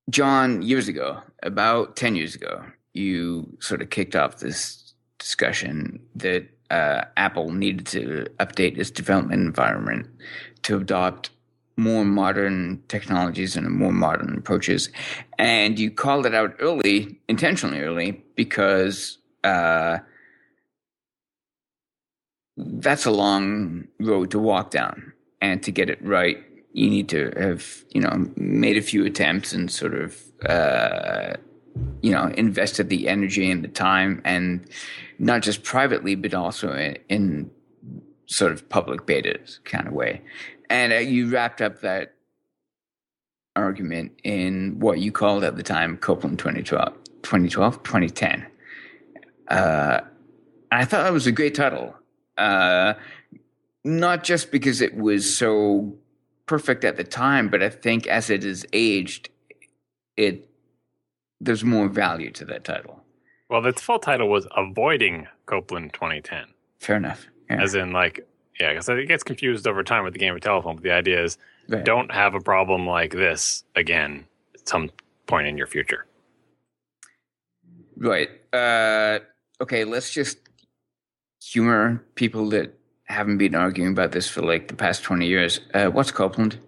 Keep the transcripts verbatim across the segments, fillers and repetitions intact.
John, years ago, about ten years ago, you sort of kicked off this discussion that uh, Apple needed to update its development environment to adopt more modern technologies and more modern approaches. And you called it out early, intentionally early, because uh, that's a long road to walk down. And to get it right, you need to have, you know, made a few attempts and sort of, uh, you know, invested the energy and the time, and not just privately, but also in, in sort of public betas kind of way. And uh, you wrapped up that argument in what you called at the time Copeland twenty twelve, twenty twelve, twenty ten. Uh, I thought that was a great title. Uh, not just because it was so perfect at the time, but I think as it has aged, it there's more value to that title. Well, the full title was Avoiding Copeland twenty ten. Fair enough. Yeah. As in, like, yeah, because it gets confused over time with the game of telephone, but the idea is Right. don't have a problem like this again at some point in your future. Right. Uh, okay, let's just humor people that haven't been arguing about this for like the past twenty years. Uh, what's Copeland?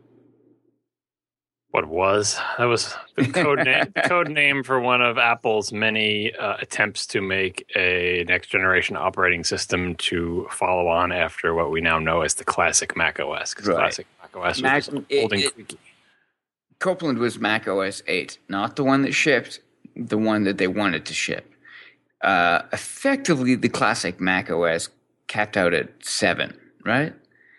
What was? That was the code name, the code name for one of Apple's many uh, attempts to make a next generation operating system to follow on after what we now know as the classic Mac O S. Because Right. classic Mac O S Mac- was just old and it- it- creaky. Copeland was Mac O S eight, not the one that shipped, the one that they wanted to ship. Uh, effectively, the classic Mac O S capped out at seven, right?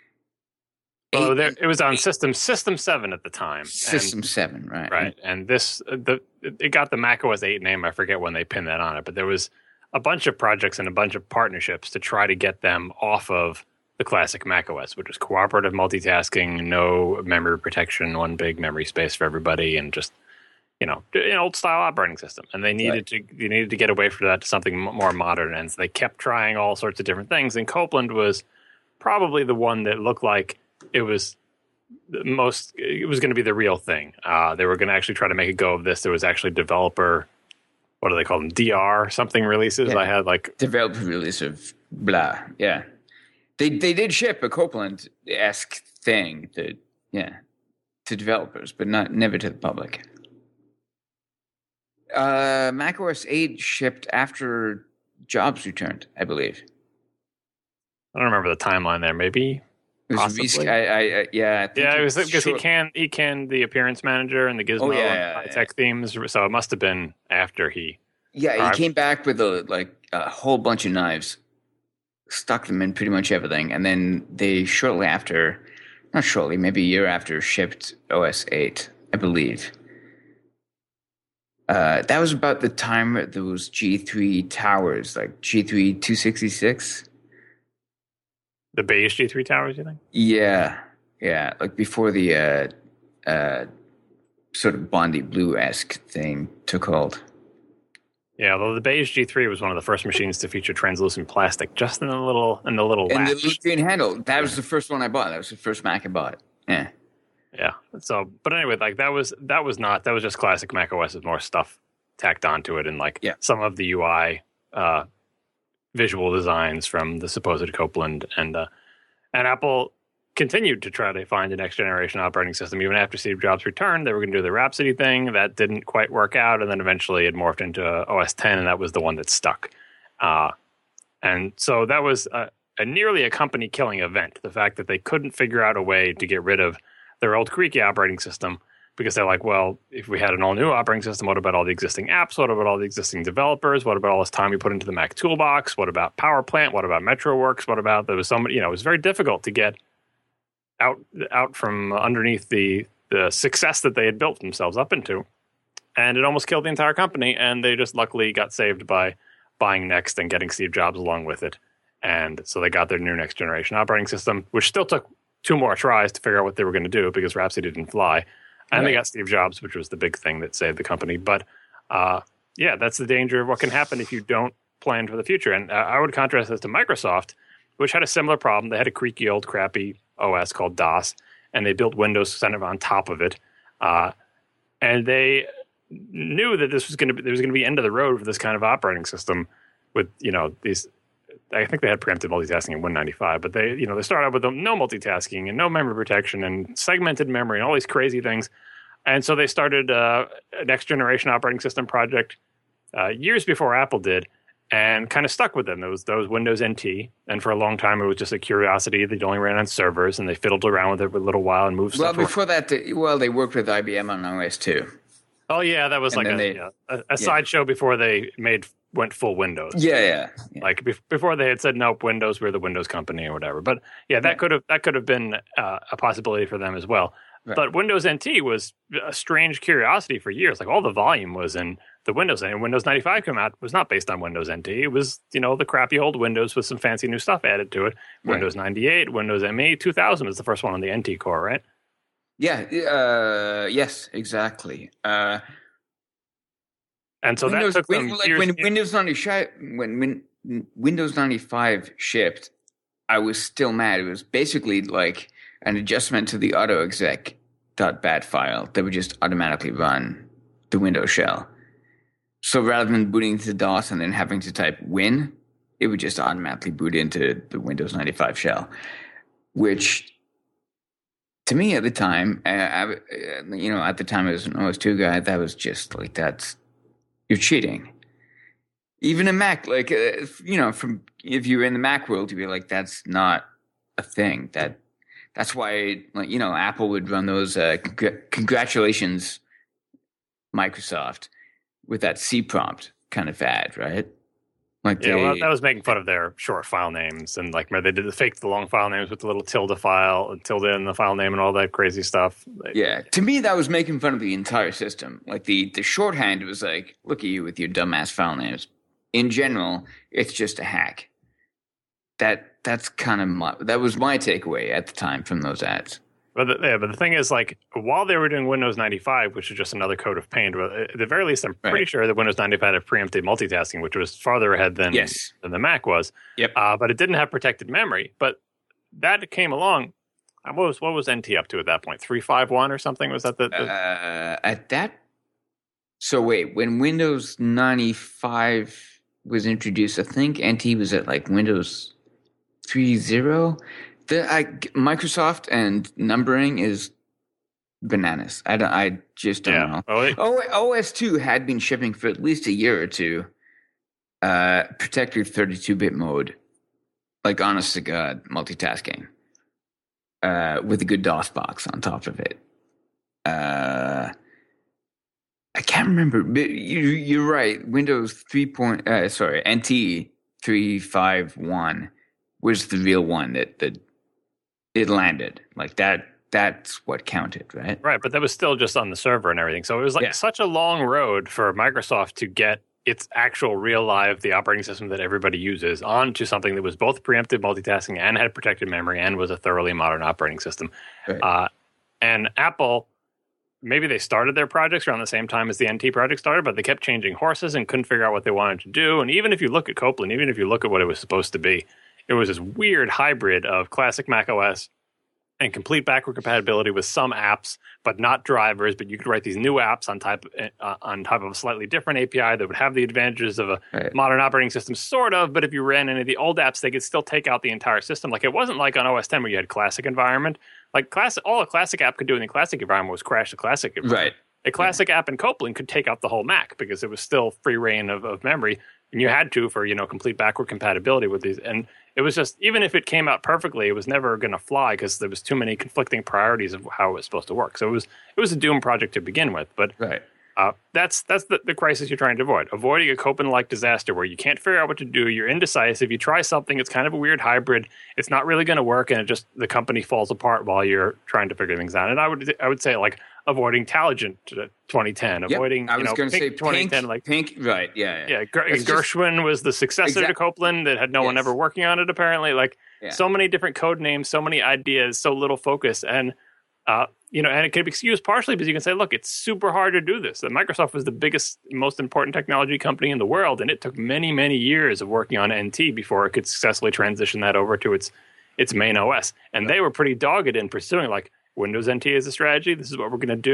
Well, Eight- there, it was on System System seven at the time. System and, seven, right? right, and this the it got the Mac O S eight name. I forget when they pinned that on it, but there was a bunch of projects and a bunch of partnerships to try to get them off of the classic Mac O S, which was cooperative multitasking, no memory protection, one big memory space for everybody, and just you know an old style operating system. And they needed Right. to they needed to get away from that to something m- more modern, and so they kept trying all sorts of different things. And Copeland was probably the one that looked like it was the most it was going to be the real thing. Uh, they were going to actually try to make a go of this. There was actually developer, what do they call them, D R something releases. Yeah. I had like Developer release of blah. Yeah, they they did ship a Copeland esque thing that yeah to developers, but not never to the public. Uh, Mac O S eight shipped after Jobs returned, I believe. I don't remember the timeline there. Maybe It was Possibly. res- I, I, I, yeah, I think yeah, it was it's because he short- can he can the appearance manager and the Gizmo Oh, yeah, and yeah, high tech themes. So it must have been after he. Yeah, he Alright. came back with a like a whole bunch of knives, stuck them in pretty much everything, and then they shortly after, not shortly, maybe a year after, shipped O S eight, I believe. Uh, that was about the time that there was G three towers, like G three two sixty-six. The beige G three towers, you think? Yeah, yeah, like before the uh, uh, sort of Bondi Blue-esque thing took hold. Yeah, although the beige G three was one of the first machines to feature translucent plastic, just in the little in the little And the latch. little green handle, that was the first one I bought. That was the first Mac I bought. Yeah. Yeah. So, but anyway, like that was that was not that was just classic Mac O S with more stuff tacked onto it, and like Yeah. some of the U I uh, visual designs from the supposed Copeland, and uh, and Apple continued to try to find a next generation operating system even after Steve Jobs returned. They were going to do the Rhapsody thing that didn't quite work out, and then eventually it morphed into O S ten, and that was the one that stuck. Uh, and so that was a, a nearly a company killing event. The fact that they couldn't figure out a way to get rid of their old creaky operating system, because they're like, well, if we had an all new operating system, what about all the existing apps? What about all the existing developers? What about all this time we put into the Mac toolbox? What about Power Plant? What about MetroWorks? What about there was somebody, you know, it was very difficult to get out out from underneath the the success that they had built themselves up into. And it almost killed the entire company. And they just luckily got saved by buying Next and getting Steve Jobs along with it. And so they got their new next generation operating system, which still took two more tries to figure out what they were going to do because Rhapsody didn't fly. And Right. they got Steve Jobs, which was the big thing that saved the company. But uh, yeah, that's the danger of what can happen if you don't plan for the future. And uh, I would contrast this to Microsoft, which had a similar problem. They had a creaky, old, crappy O S called DOS, and they built Windows kind of on top of it. Uh, and they knew that this was going to be there was going to be end of the road for this kind of operating system with, you know, these. I think they had preemptive multitasking in one ninety-five, but they, you know, they started out with no multitasking and no memory protection and segmented memory and all these crazy things. And so they started uh, a next generation operating system project uh, years before Apple did, and kind of stuck with them. There was those Windows N T, and for a long time it was just a curiosity. They only ran on servers, and they fiddled around with it for a little while and moved. Well, stuff before around. that, they, well, they worked with I B M on O S two. Oh yeah, that was And like a, they, yeah, a, a yeah. sideshow before they made went full Windows. Yeah, yeah. yeah. Like be- before they had said nope, Windows, we're the Windows company or whatever. But yeah, that yeah. could have that could have been uh, a possibility for them as well. Right. But Windows N T was a strange curiosity for years. Like all the volume was in the Windows, and Windows ninety-five came out was not based on Windows N T. It was, you know, the crappy old Windows with some fancy new stuff added to it. Right. Windows ninety-eight, Windows M E, two thousand was the first one on the N T core, right? Yeah. Uh, yes, exactly. Uh, and so Windows, that took when, them like years. When Windows ninety-five, when, when Windows ninety-five shipped, I was still mad. It was basically like an adjustment to the autoexec.bat file that would just automatically run the Windows shell. So rather than booting into DOS and then having to type win, it would just automatically boot into the Windows ninety-five shell, which to me at the time, I, I, you know, at the time I was an O S two guy, that was just like, that's, you're cheating. Even a Mac, like, uh, you know, from if you're in the Mac world, you'd be like, that's not a thing. That That's why, like, you know, Apple would run those uh, congr- congratulations, Microsoft, with that C prompt kind of ad, right? Like, yeah, they, well, that was making fun of their short file names, and like they did the fake the long file names with the little tilde file, tilde in the file name, and all that crazy stuff. Yeah, to me, that was making fun of the entire system. Like the the shorthand was like, look at you with your dumbass file names. In general, it's just a hack. That that's kind of my, that was my takeaway at the time from those ads. But the, yeah, but the thing is, like, while they were doing Windows ninety-five, which is just another coat of paint, but at the very least, I'm pretty right. sure that Windows ninety-five had preempted multitasking, which was farther ahead than, yes. than the Mac was. Yep. Uh, but it didn't have protected memory. But that came along. What was what was N T up to at that point? three five one or something? Was that the, the... Uh, at that? So wait, when Windows ninety-five was introduced, I think N T was at like Windows three point oh. The I, Microsoft and numbering is bananas. I don't. I just don't yeah. know. Oh, o, O S two had been shipping for at least a year or two. Uh, protected thirty-two bit mode, like honest to God, multitasking. Uh, with a good DOS box on top of it. Uh, I can't remember. But you, you're right. Windows three. Point, uh, sorry, N T three five one was the real one that that. It landed like that. That's what counted, right? Right, but that was still just on the server and everything. So it was like yeah. such a long road for Microsoft to get its actual real live, the operating system that everybody uses, onto something that was both preemptive multitasking and had protected memory and was a thoroughly modern operating system. Right. Uh, and Apple, maybe they started their projects around the same time as the N T project started, but they kept changing horses and couldn't figure out what they wanted to do. And even if you look at Copeland, even if you look at what it was supposed to be, it was this weird hybrid of classic Mac O S and complete backward compatibility with some apps, but not drivers. But you could write these new apps on type uh, on top of a slightly different A P I that would have the advantages of a right. modern operating system, sort of. But if you ran any of the old apps, they could still take out the entire system. Like it wasn't like on O S ten where you had classic environment. Like classic, all a classic app could do in the classic environment was crash the classic environment. Right. A classic yeah. app in Copeland could take out the whole Mac because it was still free reign of, of memory. And you had to for, you know, complete backward compatibility with these. And it was just, even if it came out perfectly, it was never going to fly because there was too many conflicting priorities of how it was supposed to work. So it was it was a doomed project to begin with. But right. uh, that's that's the, the crisis you're trying to avoid. Avoiding a Copeland-like disaster where you can't figure out what to do. You're indecisive. You try something. It's kind of a weird hybrid. It's not really going to work. And it just, the company falls apart while you're trying to figure things out. And I would I would say, like, avoiding Taligent twenty ten, yep. avoiding I was you know, going to say twenty ten, Pink, like Pink, right? Yeah, yeah. yeah Ger- Gershwin just, was the successor exact, to Copeland that had no yes. one ever working on it. Apparently, like yeah. so many different code names, so many ideas, so little focus, and uh, you know, and it can be excused partially because you can say, look, it's super hard to do this. That Microsoft was the biggest, most important technology company in the world, and it took many, many years of working on N T before it could successfully transition that over to its its main O S. And right. they were pretty dogged in pursuing like. Windows N T is a strategy. This is what we're going to do.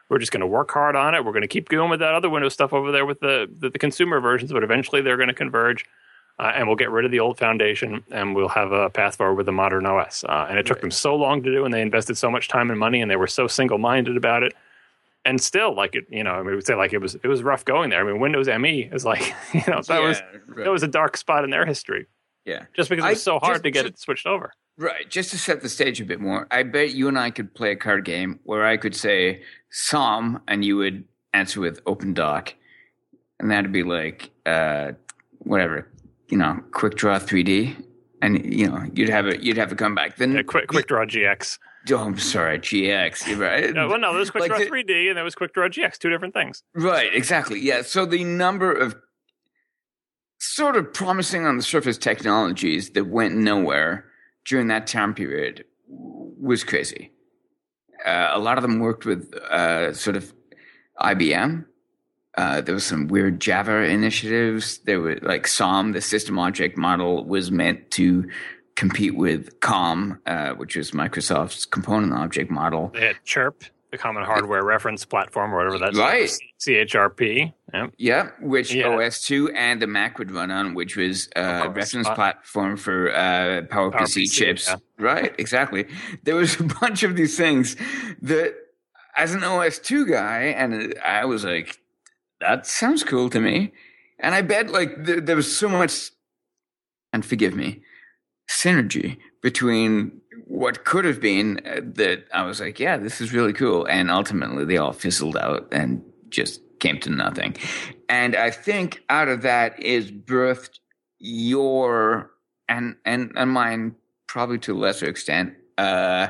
We're just going to work hard on it. We're going to keep going with that other Windows stuff over there with the, the, the consumer versions, but eventually they're going to converge. Uh, and we'll get rid of the old foundation, and we'll have a path forward with a modern O S. Uh, and it took right. them so long to do, and they invested so much time and money, and they were so single-minded about it. And still, like it, you know, I mean, we would say like it was it was rough going there. I mean, Windows M E is like, you know, that yeah, was right. that was a dark spot in their history. Yeah, just because it was I, so hard just, to get just, it switched over. Right. Just to set the stage a bit more, I bet you and I could play a card game where I could say Psalm, and you would answer with OpenDoc, and that'd be like uh, whatever. You know, Quick Draw three D, and you know, you'd have a you'd have a comeback. Then yeah, Quick Quick Draw G X. Oh, I'm sorry, G X. You're right. No, well, no, there was Quick like Draw the, three D, and there was Quick Draw G X. Two different things. Right. Exactly. Yeah. So the number of sort of promising on the surface technologies that went nowhere during that time period was crazy. Uh, a lot of them worked with uh, sort of I B M. Uh, there was some weird Java initiatives. There were like Psalm, the system object model, was meant to compete with COM, uh, which was Microsoft's component object model. They had Chirp, the Common Hardware Reference Platform, or whatever that's right. C H R P. Yep. Yeah, which yeah. O S two and the Mac would run on, which was a uh, reference platform for uh, PowerPC Power chips. Yeah. Right, exactly. There was a bunch of these things that, as an O S two guy, and I was like, that sounds cool to me. And I bet like th- there was so much, and forgive me, synergy between what could have been uh, that I was like, yeah, this is really cool. And ultimately they all fizzled out and just came to nothing. And I think out of that is birthed your, and, and, and mine probably to a lesser extent, uh,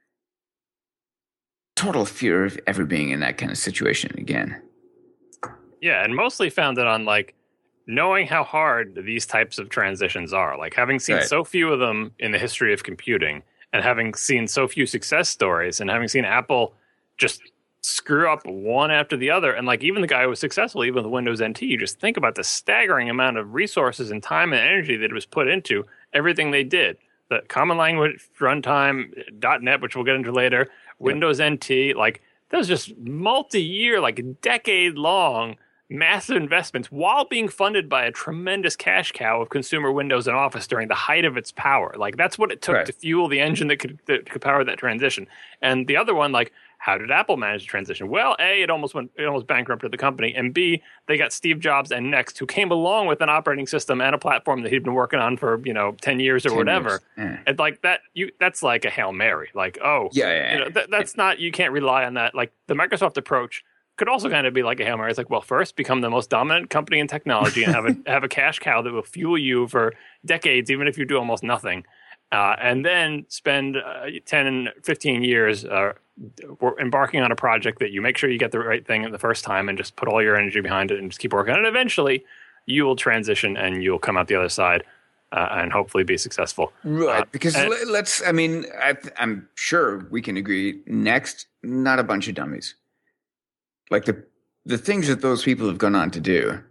total fear of ever being in that kind of situation again. Yeah, and mostly founded on like knowing how hard these types of transitions are. Like having seen right. so few of them in the history of computing, and having seen so few success stories, and having seen Apple just screw up one after the other. And like even the guy who was successful, even with Windows N T, you just think about the staggering amount of resources and time and energy that was put into everything they did. The common language runtime, .NET, which we'll get into later, Windows yep. N T, like that was just multi-year, like decade-long massive investments while being funded by a tremendous cash cow of consumer Windows and Office during the height of its power. Like that's what it took right. to fuel the engine that could, that could power that transition. And the other one, like, how did Apple manage the transition? Well, A, it almost went, it almost bankrupted the company, and B, they got Steve Jobs and Next, who came along with an operating system and a platform that he'd been working on for, you know, ten years or ten whatever. Years. Yeah. And like that, you that's like a Hail Mary. Like, oh, yeah, yeah, you know, th- that's yeah. not, you can't rely on that. Like the Microsoft approach could also kind of be like a Hail Mary. It's like, well, first become the most dominant company in technology and have a have a cash cow that will fuel you for decades, even if you do almost nothing. Uh, and then spend uh, ten and fifteen years uh, embarking on a project that you make sure you get the right thing the first time and just put all your energy behind it and just keep working on it. And eventually you will transition and you'll come out the other side uh, and hopefully be successful. Right. Uh, because and, let's, I mean, I, I'm sure we can agree, Next, not a bunch of dummies. Like the the things that those people have gone on to do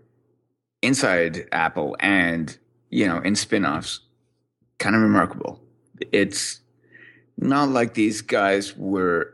inside Apple and, you know, in spin-offs, kind of remarkable. It's not like these guys were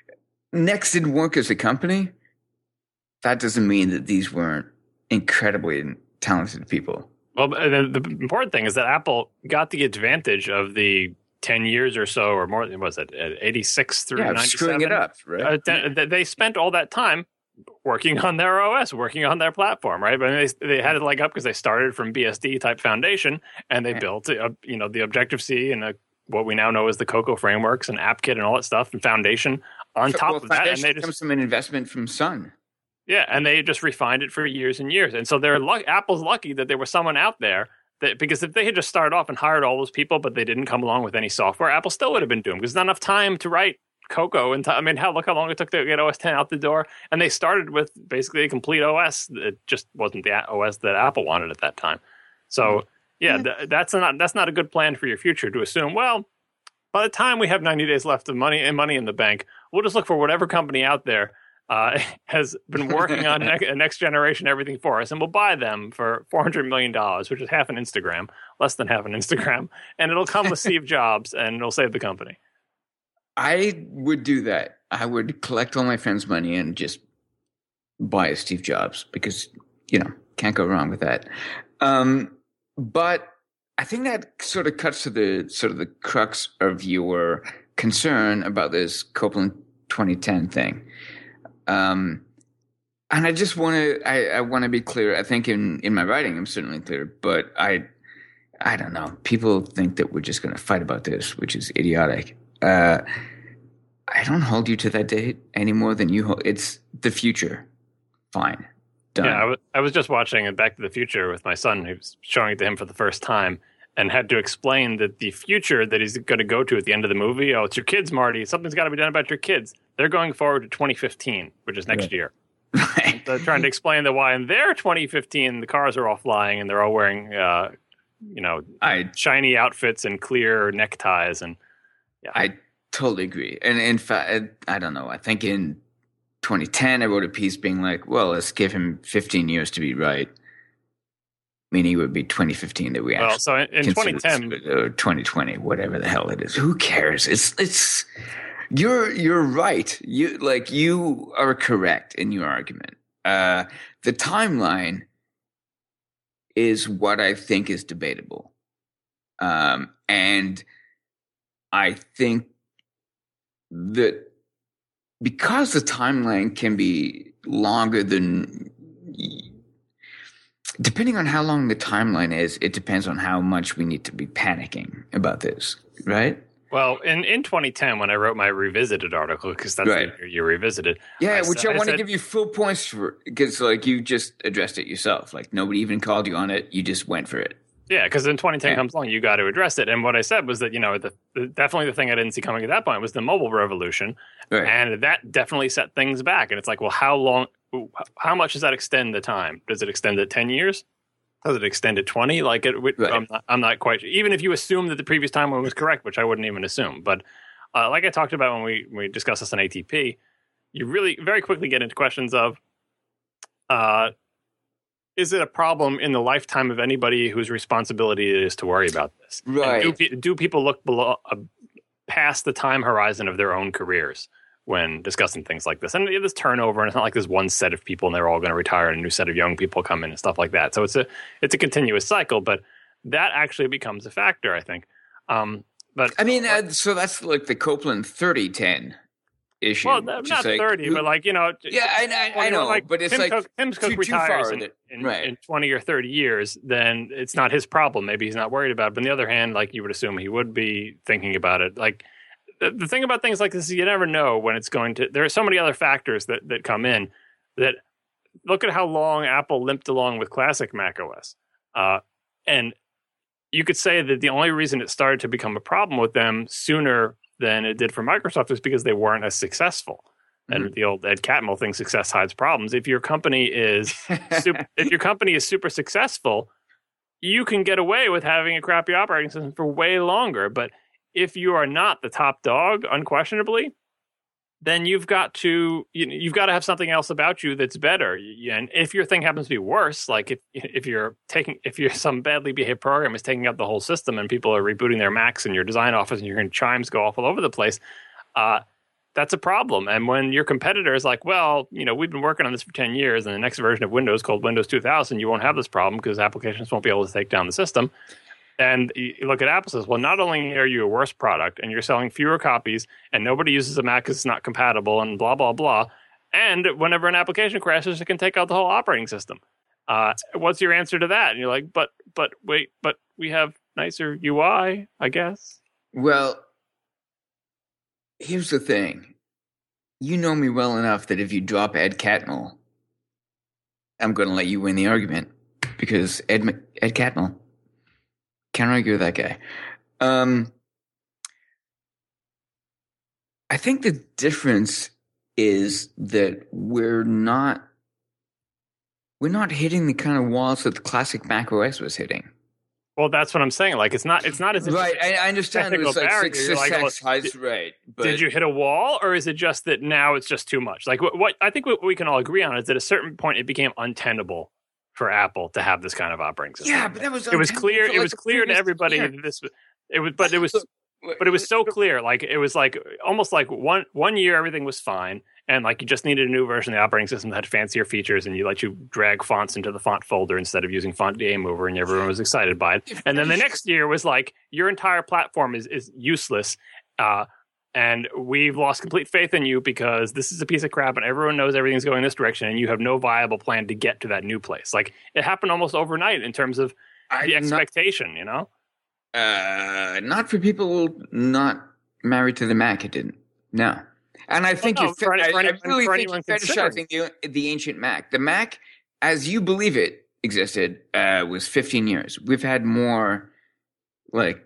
Next didn't work as a company. That doesn't mean that these weren't incredibly talented people. Well, the, the important thing is that Apple got the advantage of the ten years or so, or more, was it eighty-six through yeah, ninety-seven? Screwing it up, right? Uh, they spent all that time working on their O S, working on their platform, right? But they they had it leg up because they started from B S D type foundation, and they yeah. built, a, you know, the Objective C and a, what we now know as the Cocoa frameworks and AppKit and all that stuff and foundation on top well, of that. And they just comes from an investment from Sun. Yeah, and they just refined it for years and years. And so they're luck- Apple's lucky that there was someone out there that, because if they had just started off and hired all those people, but they didn't come along with any software, Apple still would have been doomed because there's not enough time to write Cocoa. And t- I mean, how look how long it took to get O S ten out the door. And they started with basically a complete O S. It just wasn't the O S that Apple wanted at that time. So yeah, th- that's not that's not a good plan for your future to assume, well, by the time we have ninety days left of money and money in the bank, we'll just look for whatever company out there uh, has been working on ne- next generation everything for us, and we'll buy them for four hundred million dollars, which is half an Instagram, less than half an Instagram, and it'll come with Steve Jobs, and it'll save the company. I would do that I would collect all my friends' money and just buy a Steve Jobs because, you know, can't go wrong with that. Um, but I think that sort of cuts to the sort of the crux of your concern about this Copeland twenty ten thing. Um, and I just want to, I, I want to be clear. I think in, in my writing, I'm certainly clear, but I, I don't know. People think that we're just going to fight about this, which is idiotic. Uh, I don't hold you to that date any more than you hold. It's the future. Fine. Done. Yeah, I, w- I was just watching Back to the Future with my son, who's showing it to him for the first time, and had to explain that the future that he's going to go to at the end of the movie, oh, it's your kids, Marty. Something's got to be done about your kids. They're going forward to twenty fifteen, which is next right. year. Right. They're trying to explain that why in their twenty fifteen, the cars are all flying and they're all wearing, uh, you know, I, shiny outfits and clear neckties. And yeah, I totally agree. And in fact, I don't know. I think in twenty ten, I wrote a piece being like, well, let's give him fifteen years to be right. Meaning it would be twenty fifteen that we actually. Well, so in, in twenty ten or twenty twenty, whatever the hell it is. Who cares? It's, it's, you're, you're right. You, like, you are correct in your argument. Uh, the timeline is what I think is debatable. Um, and I think that because the timeline can be longer than, depending on how long the timeline is, it depends on how much we need to be panicking about this, right? Well, in, in twenty ten, when I wrote my revisited article, because that's right. the year you revisited. Yeah, I which said, I, I want said, to give you full points for, because like you just addressed it yourself. Like nobody even called you on it. You just went for it. Yeah, because in twenty ten yeah. comes along, you got to address it. And what I said was that, you know, the, the, definitely the thing I didn't see coming at that point was the mobile revolution. Right. And that definitely set things back. And it's like, well, how long, how much does that extend the time? Does it extend it ten years? Does it extend it twenty? Like, it, right. I'm, not, I'm not quite sure. Even if you assume that the previous timeline was correct, which I wouldn't even assume. But uh, like I talked about when we, when we discussed this on A T P, you really very quickly get into questions of, uh, is it a problem in the lifetime of anybody whose responsibility it is to worry about this? Right. Do, do people look below, uh, past the time horizon of their own careers when discussing things like this? And there's turnover, and it's not like there's one set of people and they're all going to retire and a new set of young people come in and stuff like that. So it's a it's a continuous cycle, but that actually becomes a factor, I think. Um, but I mean, uh, so that's like the Copeland thirty ten issue. Well, not like, thirty, who, but like, you know. Yeah, I, I, I know, like but it's Tim like Cook, Tim Cook too, retires too in, that, in, right. in twenty or thirty years, then it's not his problem. Maybe he's not worried about it. But on the other hand, like you would assume he would be thinking about it. Like the, the thing about things like this is you never know when it's going to, there are so many other factors that, that come in that look at how long Apple limped along with classic macOS. Uh, and you could say that the only reason it started to become a problem with them sooner than it did for Microsoft is because they weren't as successful. And mm-hmm. the old Ed Catmull thing, success hides problems. If your company is super, if your company is super successful, you can get away with having a crappy operating system for way longer. But if you are not the top dog, unquestionably, then you've got to you, you've got to have something else about you that's better. And if your thing happens to be worse, like if if you're taking if you're some badly behaved program is taking up the whole system and people are rebooting their Macs in your design office and you're hearing chimes go off all over the place, uh, that's a problem. And when your competitor is like, well, you know, we've been working on this for ten years and the next version of Windows called Windows two thousand, you won't have this problem because applications won't be able to take down the system. And you look at Apple says, well, not only are you a worse product and you're selling fewer copies and nobody uses a Mac because it's not compatible and blah, blah, blah. And whenever an application crashes, it can take out the whole operating system. Uh, what's your answer to that? And you're like, but, but wait, but we have nicer U I, I guess. Well, here's the thing. You know me well enough that if you drop Ed Catmull, I'm going to let you win the argument because Ed, Ed Catmull. Can't argue with that guy. Um, I think the difference is that we're not we're not hitting the kind of walls that the classic Mac O S was hitting. Well, that's what I'm saying. Like it's not it's not as if right. I, I understand it was like six, six, like, six well, highs, right? But did you hit a wall, or is it just that now it's just too much? Like what, what I think what we can all agree on is that at a certain point it became untenable for Apple to have this kind of operating system. Yeah, but that was it was clear. Like it was clear to everybody that this was it was, but it was but it was so clear. Like it was like almost like one one year everything was fine, and like you just needed a new version of the operating system that had fancier features, and you let you drag fonts into the font folder instead of using Font D A Mover, and everyone was excited by it. And then the next year was like your entire platform is is useless. Uh, And we've lost complete faith in you because this is a piece of crap and everyone knows everything's going this direction and you have no viable plan to get to that new place. Like it happened almost overnight in terms of the expectation, not, you know? Uh, not for people not married to the Mac, it didn't. No. And I think well, no, you for, I, for, I really for think you're fetishizing the, the ancient Mac. The Mac, as you believe it existed, uh, was fifteen years. We've had more, like...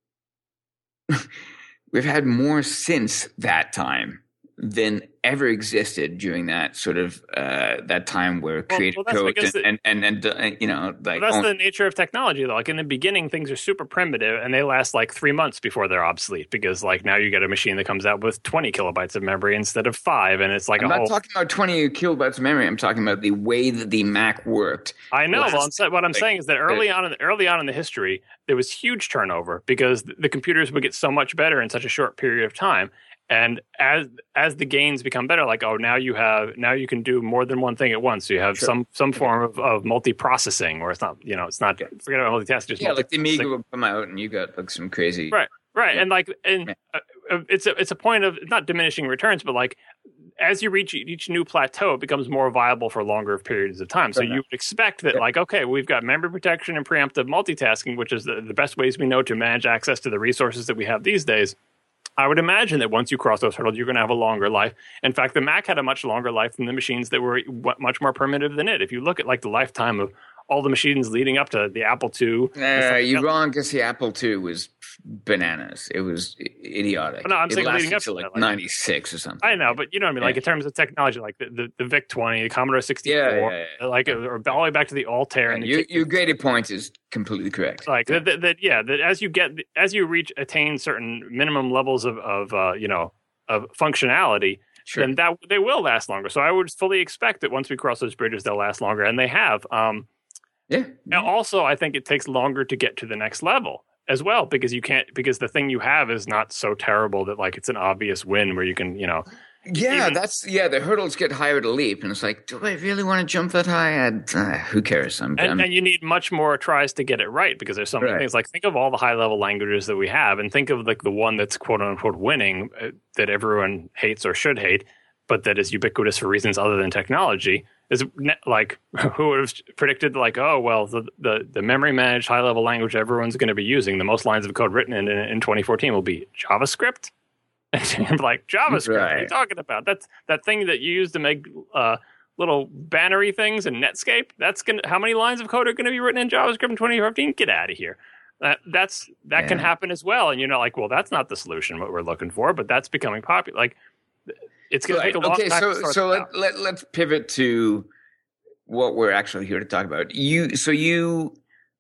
We've had more since that time than ever existed during that sort of uh, that time where well, creative well, code and, the, and, and and uh, you know like well, that's oh, the nature of technology though. Like in the beginning, things are super primitive and they last like three months before they're obsolete because like now you get a machine that comes out with twenty kilobytes of memory instead of five, and it's like I'm a not whole. talking about twenty kilobytes of memory. I'm talking about the way that the Mac worked. I know. Last, well, I'm, what I'm like, saying is that early on, in the, early on in the history, there was huge turnover because the computers would get so much better in such a short period of time. And as as the gains become better, like oh now you have now you can do more than one thing at once. So you have sure. some some form of, of multi-processing, or it's not you know it's not yeah. forget about multitasking. Just yeah, like the Amiga will come out and you got like some crazy right right yeah. and like and uh, it's a it's a point of not diminishing returns, but like as you reach each new plateau, it becomes more viable for longer periods of time. So you would expect that, yeah. like, okay, we've got memory protection and preemptive multitasking, which is the, the best ways we know to manage access to the resources that we have these days. I would imagine that once you cross those hurdles, you're going to have a longer life. In fact, the Mac had a much longer life than the machines that were much more primitive than it. If you look at like the lifetime of all the machines leading up to the Apple two. Uh, you're wrong because the Apple two was bananas. It was idiotic. But no, I'm it saying leading up to to like, that, like ninety-six or something. I know, but you know what I mean? Yeah. Like in terms of technology, like the, the, the V I C twenty, the Commodore sixty-four, yeah, yeah, yeah. like or all the way back to the Altair. Yeah, and the your, your graded point is completely correct. Like yeah. that, that, yeah, that as you get, as you reach, attain certain minimum levels of, of uh, you know, of functionality, sure. then that they will last longer. So I would fully expect that once we cross those bridges, they'll last longer, and they have. Um, yeah. And also, I think it takes longer to get to the next level as well, because you can't, because the thing you have is not so terrible that like it's an obvious win where you can, you know. Yeah, even, that's yeah. The hurdles get higher to leap, and it's like, do I really want to jump that high? I'd, uh, who cares? I'm, and, I'm, and you need much more tries to get it right because there's so many right. things. Like think of all the high level languages that we have, and think of like the one that's quote unquote winning uh, that everyone hates or should hate, but that is ubiquitous for reasons other than technology. Is like who would have predicted like oh well the the, the memory managed high level language everyone's going to be using, the most lines of code written in in twenty fourteen will be JavaScript. And you're like JavaScript, right. What are you talking about? That's that thing that you use to make uh, little bannery things in Netscape. That's gonna how many lines of code are going to be written in JavaScript in twenty fifteen? Get out of here. That that's that yeah. can happen as well. And you're not like, well, that's not the solution what we're looking for, but that's becoming popular. Like it's going right. to take a long okay, time. Okay, so so so let, let let's pivot to what we're actually here to talk about. You so you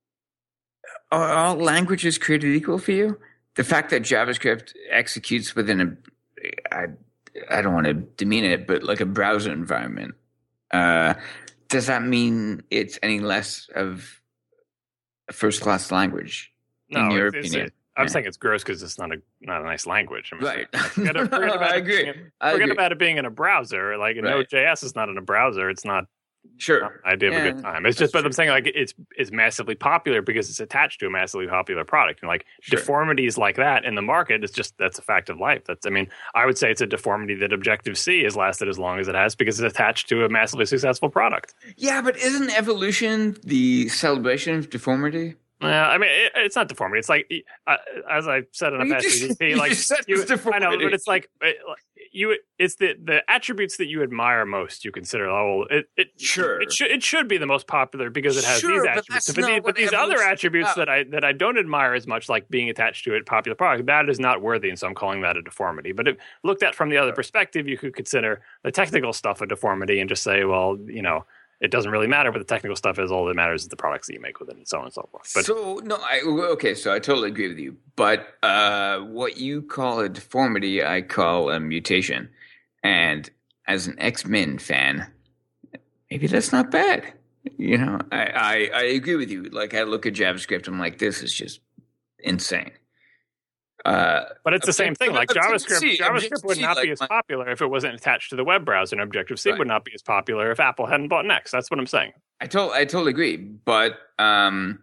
are all languages created equal for you? The fact that JavaScript executes within a, I, I don't want to demean it, but like a browser environment, uh, does that mean it's any less of a first-class language? No, in your it's, opinion? It's a, I'm yeah. saying it's gross because it's not a not a nice language. I'm right. Forget, forget about I it agree. Being, I forget agree. about it being in a browser. Like right. Node.js is not in a browser. It's not. Sure. Not an idea of yeah, a good time. It's just, but true. I'm saying like it's it's massively popular because it's attached to a massively popular product, and like sure. deformities like that in the market, it's just that's a fact of life. That's I mean, I would say it's a deformity that Objective C has lasted as long as it has because it's attached to a massively successful product. Yeah, but isn't evolution the celebration of deformity? Yeah, I mean, it, it's not deformity. It's like, uh, as I said in a past just, E D P, like you, you, I know, but it's like it, you. It's the the attributes that you admire most. You consider, oh, it it sure, it should it should be the most popular because it has sure, these but attributes. But, but, these, but these other attributes no. that I that I don't admire as much, like being attached to a popular product, that is not worthy, and so I'm calling that a deformity. But if looked at from the other perspective, you could consider the technical stuff a deformity and just say, well, you know. It doesn't really matter what the technical stuff is. All that matters is the products that you make with it, and so on and so forth. But, so no, I okay. So I totally agree with you. But uh, what you call a deformity, I call a mutation. And as an X-Men fan, maybe that's not bad. You know, I, I I agree with you. Like I look at JavaScript, I'm like, this is just insane. Uh, but it's the same thing. Like JavaScript, C, JavaScript would not like be as my, popular if it wasn't attached to the web browser, and Objective C right. would not be as popular if Apple hadn't bought Next. That's what I'm saying. I told I totally agree, but um,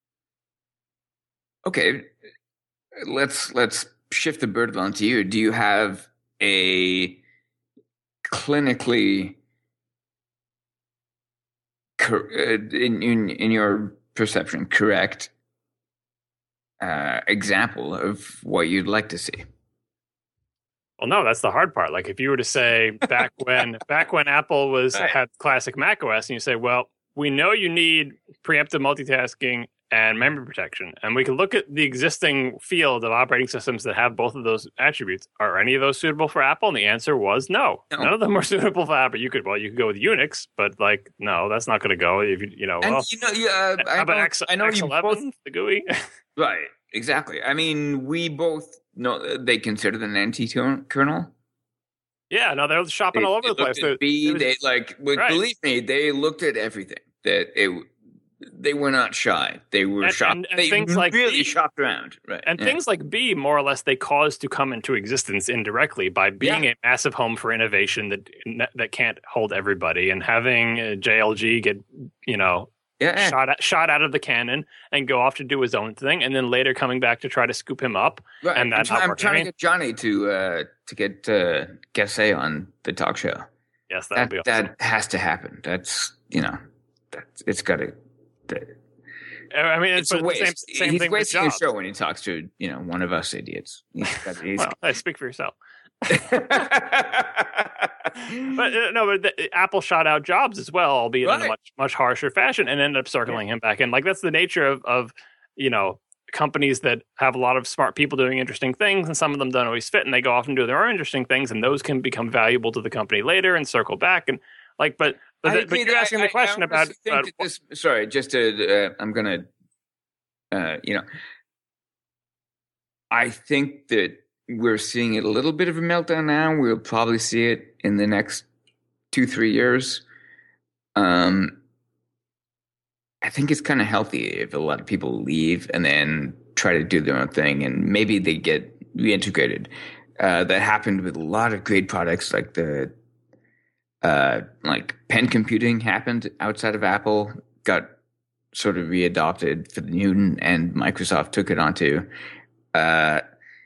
okay, let's let's shift the burden onto you. Do you have a clinically in in, in your perception correct uh, example of what you'd like to see? Well, no, that's the hard part. Like if you were to say back when back when Apple was Right. had classic macOS, and you say, well, we know you need preemptive multitasking and memory protection, and we can look at the existing field of operating systems that have both of those attributes. Are any of those suitable for Apple? And the answer was no. No. None of them were suitable for Apple. You could well, you could go with Unix, but like no, that's not going to go. If you you know, And well, you know, yeah, I how about know, X, I know X you eleven, both the G U I? right. Exactly. I mean, we both know they consider the N T kernel. Yeah, no, they're shopping They, all over they the place. looked at There- B, there was- they like well, Right. believe me, they looked at everything. That it, they were not shy. They were And- shopped. and- and they things like really B- shopped around, right? And yeah. things like B, more or less, they caused to come into existence indirectly by being Yeah. a massive home for innovation that that can't hold everybody, and having uh, J L G get you know yeah, shot at, shot out of the cannon and go off to do his own thing, and then later coming back to try to scoop him up. right. and I'm, that try- not I'm working. trying I mean- to get Johnny to uh, to get uh, get say on the talk show. Yes, that That would be awesome. that has to happen. That's you know, that's it's got to. I mean, It's it's a the same, waste. same He's thing with wasting his jobs. show when he talks to you know one of us idiots. He's got, he's, Well, hey, speak for yourself. But uh, no, but the, Apple shot out Jobs as well, albeit in Right. a much much harsher fashion, and ended up circling him back in. Like that's the nature of of you know companies that have a lot of smart people doing interesting things, and some of them don't always fit, and they go off and do their own interesting things, and those can become valuable to the company later and circle back. And like, but but, I the, but agree you're that- asking I- the question I about, honestly think about that this, sorry, just to, uh, I'm gonna, uh, you know, I think that we're seeing it a little bit of a meltdown now. We'll probably see it in the next two, three years. Um, I think it's kind of healthy if a lot of people leave and then try to do their own thing, and maybe they get reintegrated. Uh, that happened with a lot of great products, like the uh, like pen computing happened outside of Apple, got sort of readopted for the Newton, and Microsoft took it onto. Uh,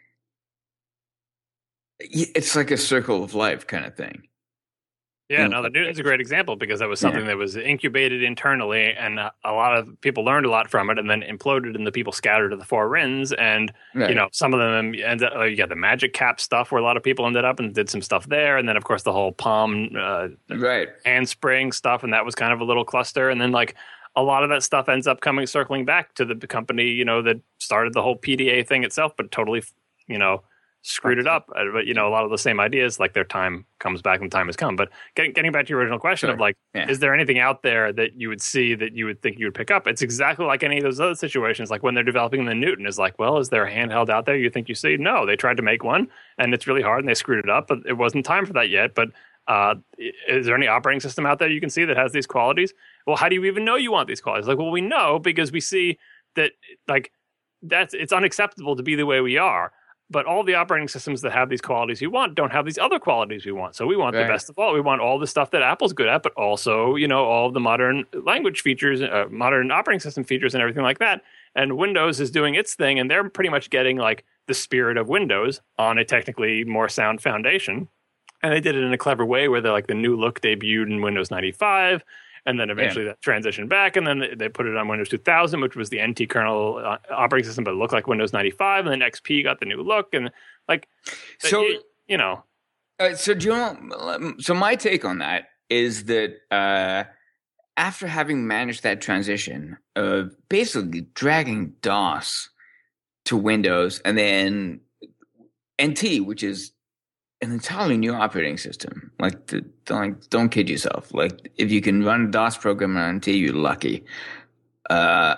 it's like a circle of life kind of thing. Yeah, you no, know, the Newton's a great example because that was something Yeah. that was incubated internally, and a a lot of people learned a lot from it, and then imploded, and the people scattered to the four winds. And Right. you know, some of them ended. Uh, you got the Magic Cap stuff where a lot of people ended up and did some stuff there, and then of course the whole Palm uh, Right. handspring stuff, and that was kind of a little cluster. And then like a lot of that stuff ends up coming circling back to the company, you know, that started the whole P D A thing itself, but totally, you know, screwed it up. Uh, But you know, a lot of the same ideas, like their time comes back when time has come. But getting getting back to your original question Sure. of like, Yeah. is there anything out there that you would see that you would think you would pick up? It's exactly like any of those other situations. Like when they're developing the Newton, is like, well, is there a handheld out there you think you see? No, they tried to make one, and it's really hard, and they screwed it up. But it wasn't time for that yet. But uh, is there any operating system out there you can see that has these qualities? Well, how do you even know you want these qualities? Like, well, we know because we see that like that's it's unacceptable to be the way we are. But all the operating systems that have these qualities we want don't have these other qualities we want. So we want Right. the best of all. We want all the stuff that Apple's good at, but also, you know, all the modern language features, uh, modern operating system features and everything like that. And Windows is doing its thing, and they're pretty much getting like the spirit of Windows on a technically more sound foundation. And they did it in a clever way where they're like the new look debuted in Windows ninety-five. And then eventually that transitioned back, and then they put it on Windows two thousand, which was the N T kernel uh, operating system, but it looked like Windows ninety-five. And then X P got the new look, and like, So- you, you know, Uh, so, do you know, so my take on that is that uh, after having managed that transition of basically dragging DOS to Windows and then N T, which is an entirely new operating system, like, the, don't, don't kid yourself. Like, if you can run a DOS program on N T, you're lucky. Uh,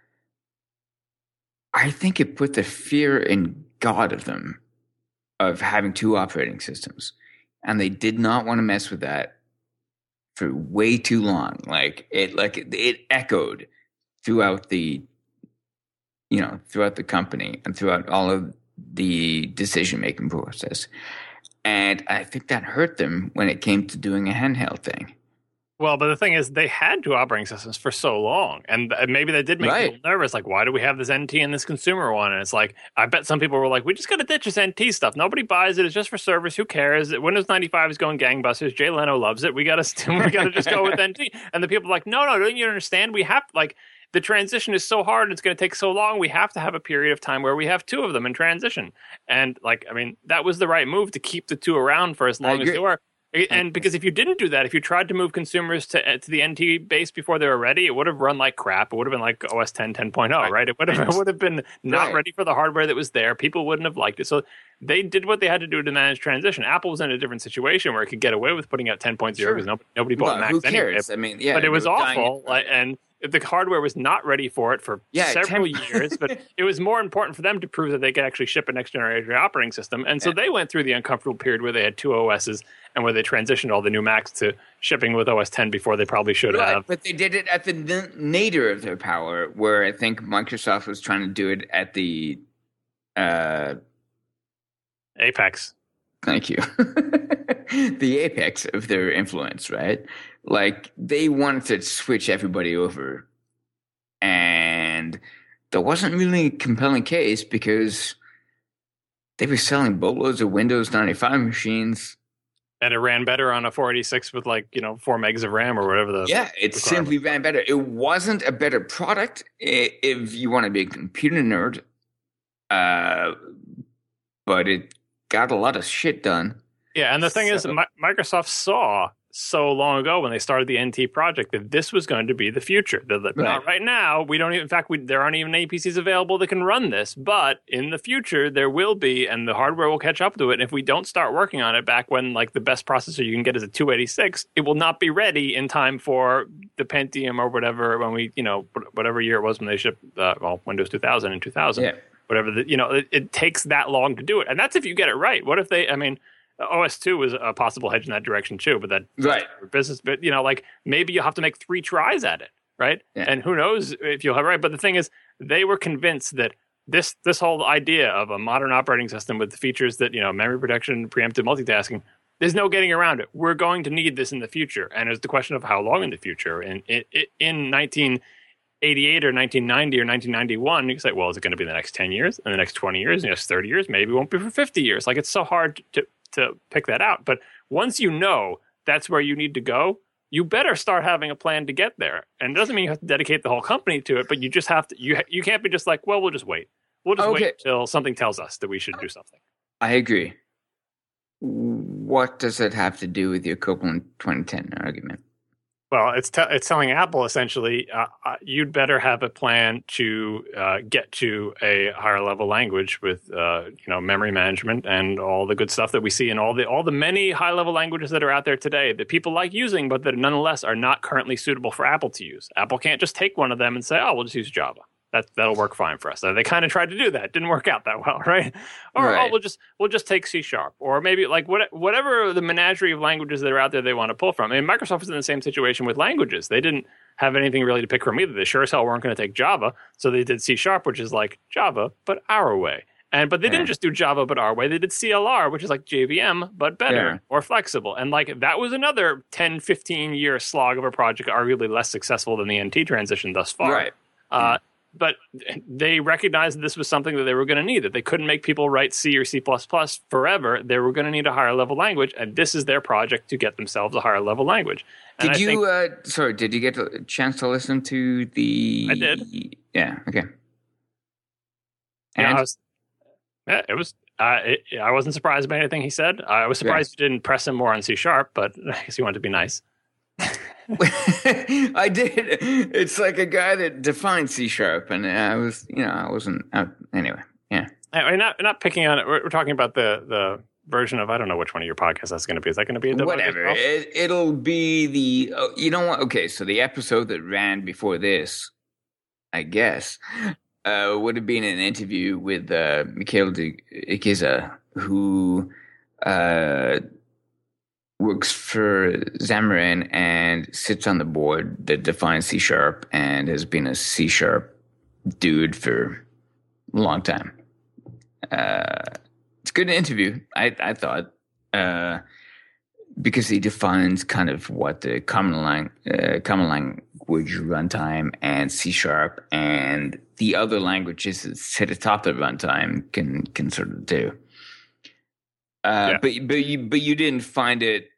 I think it put the fear in God of them of having two operating systems. And they did not want to mess with that for way too long. Like it, like it, it echoed throughout the, you know, throughout the company and throughout all of the decision making process. And I think that hurt them when it came to doing a handheld thing. Well, but the thing is, they had two operating systems for so long, and maybe that did make right. people nervous. Like, why do we have this N T and this consumer one? And it's like, I bet some people were like, we just got to ditch this N T stuff. Nobody buys it. It's just for servers. Who cares? Windows ninety-five is going gangbusters. Jay Leno loves it. We got to we got to just go with N T. And the people are like, no, no, don't you understand? We have like the transition is so hard. It's going to take so long. We have to have a period of time where we have two of them in transition. And like, I mean, that was the right move to keep the two around for as long as they were. And because if you didn't do that, if you tried to move consumers to to the N T base before they were ready, it would have run like crap. It would have been like O S ten, ten point oh, right? right? It would have it would have been not right. ready for the hardware that was there. People wouldn't have liked it. So they did what they had to do to manage transition. Apple was in a different situation where it could get away with putting out ten point oh because sure. nobody, nobody bought well, Macs who cares? anyway. I mean, yeah, but it was awful, like, and the hardware was not ready for it for yeah, several ten years, but it was more important for them to prove that they could actually ship a next generation operating system. And so yeah. they went through the uncomfortable period where they had two O Ss and where they transitioned all the new Macs to shipping with O S ten before they probably should right, have. But they did it at the n- nadir of their power, where I think Microsoft was trying to do it at the uh, apex. Thank you. The apex of their influence, right? Like, they wanted to switch everybody over. And there wasn't really a compelling case because they were selling boatloads of Windows ninety-five machines. And it ran better on a four eighty-six with, like, you know, four megs of RAM or whatever the... Yeah, it simply ran better. It wasn't a better product if you want to be a computer nerd. Uh, but it got a lot of shit done. Yeah, and the thing so. is, Mi- Microsoft saw so long ago when they started the N T project that this was going to be the future. They're like, right. Not right now. We don't even, in fact, we, there aren't even any P Cs available that can run this. But in the future, there will be, and the hardware will catch up to it. And if we don't start working on it back when, like, the best processor you can get is a two eighty-six, it will not be ready in time for the Pentium or whatever. When we, you know, whatever year it was when they shipped, uh, well, Windows two thousand and two thousand, yeah. whatever. The, you know, it, it takes that long to do it, and that's if you get it right. What if they? I mean. O S two was a possible hedge in that direction too, but that right business, but you know, like maybe you'll have to make three tries at it, right? Yeah. And who knows if you'll have it right. But the thing is, they were convinced that this this whole idea of a modern operating system with the features that, you know, memory protection, preemptive multitasking, there's no getting around it. We're going to need this in the future, and it's the question of how long in the future. And in, in, in nineteen eighty-eight or nineteen ninety or nineteen ninety-one, you can say, well, is it going to be the next ten years, and the next twenty years, and the next thirty years? Maybe it won't be for fifty years. Like, it's so hard to to pick that out. But once you know that's where you need to go, you better start having a plan to get there. And it doesn't mean you have to dedicate the whole company to it, but you just have to, you you can't be just like, well, we'll just wait. We'll just okay. wait till something tells us that we should do something. I agree. What does it have to do with your Copeland twenty ten argument? Well, it's te- it's telling Apple essentially, uh, uh, you'd better have a plan to uh, get to a higher level language with uh, you know, memory management and all the good stuff that we see in all the all the many high level languages that are out there today that people like using, but that nonetheless are not currently suitable for Apple to use. Apple can't just take one of them and say, "Oh, we'll just use Java." That that'll work fine for us. So they kind of tried to do that. Didn't work out that well, right? Or right. oh, we'll just we'll just take C Sharp, or maybe like what, whatever the menagerie of languages that are out there they want to pull from. I mean, Microsoft was in the same situation with languages. They didn't have anything really to pick from either. They sure as hell weren't going to take Java, so they did C Sharp, which is like Java but our way. And but they yeah. didn't just do Java but our way. They did C L R, which is like J V M but better, yeah. or flexible. And like that was another ten, fifteen year slog of a project, arguably less successful than the N T transition thus far. Right. Uh, yeah. But they recognized that this was something that they were going to need, that they couldn't make people write C or C plus plus forever. They were going to need a higher level language, and this is their project to get themselves a higher level language. And did I you, think, uh, sorry, did you get a chance to listen to the... I did. Yeah, okay. And yeah, I was, yeah, it was... Uh, it, I wasn't surprised by anything he said. I was surprised yeah. you didn't press him more on C Sharp, but I guess he wanted to be nice. I did. It's like a guy that defined C Sharp, and I was, you know, I wasn't. Uh, anyway, yeah. We're not not picking on it. We're, we're talking about the the version of, I don't know which one of your podcasts that's going to be. Is that going to be a whatever? It, it'll be the. Oh, you know what? Okay, so the episode that ran before this, I guess, uh, would have been an interview with uh, Mikhail Ikiza, who. Uh, works for Xamarin and sits on the board that defines C Sharp and has been a C Sharp dude for a long time. Uh, it's a good interview, I, I thought, uh, because he defines kind of what the common, lang- uh, common language runtime and C Sharp and the other languages that sit atop the runtime can can sort of do. Uh, Yeah. But but you but you didn't find it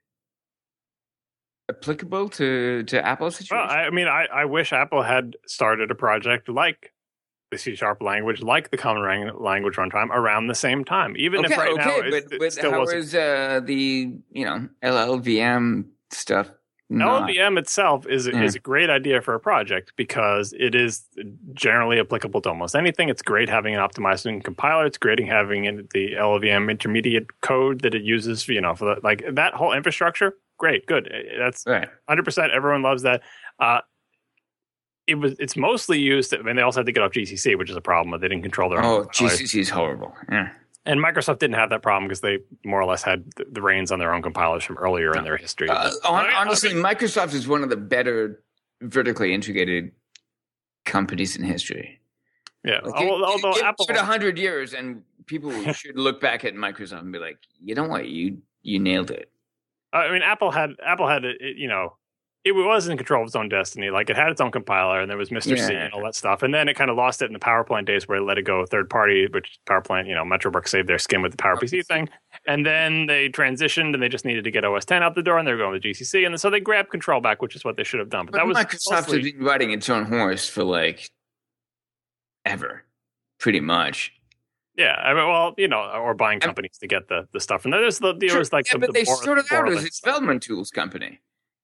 applicable to to Apple's situation? Well, I, I mean, I, I wish Apple had started a project like the C Sharp language, like the Common Lang- Language Runtime, around the same time. Even okay, if right okay, now but, it, it but still how wasn't. is uh, the you know L L V M stuff? Not? L L V M itself is Yeah. is a great idea for a project because it is generally applicable to almost anything. It's great having an optimizing compiler. It's great having in the L L V M intermediate code that it uses. You know, for the, like that whole infrastructure. Great, good. That's Right. one hundred percent. Everyone loves that. Uh, it was. It's mostly used. I mean, they also had to get off G C C, which is a problem. But they didn't control their Oh, own. G C C is horrible. Yeah. And Microsoft didn't have that problem because they more or less had the, the reins on their own compilers from earlier in their history. Uh, But- hon- I mean, honestly, I mean, Microsoft is one of the better vertically integrated companies in history. yeah. Like, although, it, although it, Apple, for a hundred years, and people should look back at Microsoft and be like, you know what, you you nailed it. I mean, Apple had Apple had it, you know, it was in control of its own destiny. Like it had its own compiler, and there was Mister C Yeah. and all that stuff. And then it kind of lost it in the PowerPlant days, where it let it go third party, which PowerPlant, you know, MetroWorks saved their skin with the PowerPC thing. And then they transitioned, and they just needed to get O S ten out the door, and they were going with G C C, and so they grabbed control back, which is what they should have done. But, But that was Microsoft mostly, has been riding its own horse for like ever, pretty much. yeah. I mean, well, you know, or buying companies to get the, the stuff. And then there's the there Sure, was like yeah, the, but the they Bor- started out Borland as a stuff. development tools company.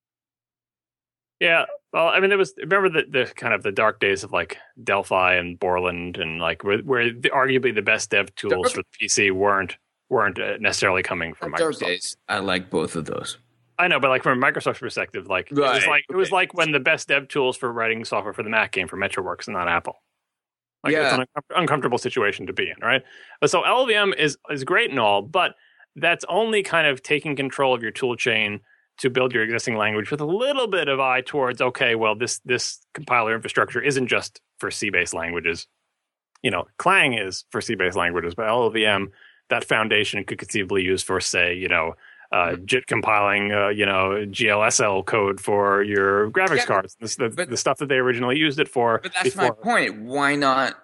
Yeah, well, I mean, there was remember the, the kind of the dark days of like Delphi and Borland and like where, where the, arguably the best dev tools Dark- for the P C weren't weren't uh, necessarily coming from Dark Microsoft. days. I like both of those. I know, but like from Microsoft's perspective, like it was Right, like it was okay. like when the best dev tools for writing software for the Mac came from MetroWorks and not Apple. Like it's Yeah. an uncom- uncomfortable situation to be in, right? So L L V M is is great and all, but that's only kind of taking control of your tool chain to build your existing language with a little bit of eye towards, okay, well, this this compiler infrastructure isn't just for C-based languages. You know, Clang is for C-based languages, but L L V M, that foundation could conceivably use for, say, you know, uh, JIT compiling, uh, you know, G L S L code for your graphics Yeah, cards. This, the, but- the stuff that they originally used it for. But that's before. my point. Why not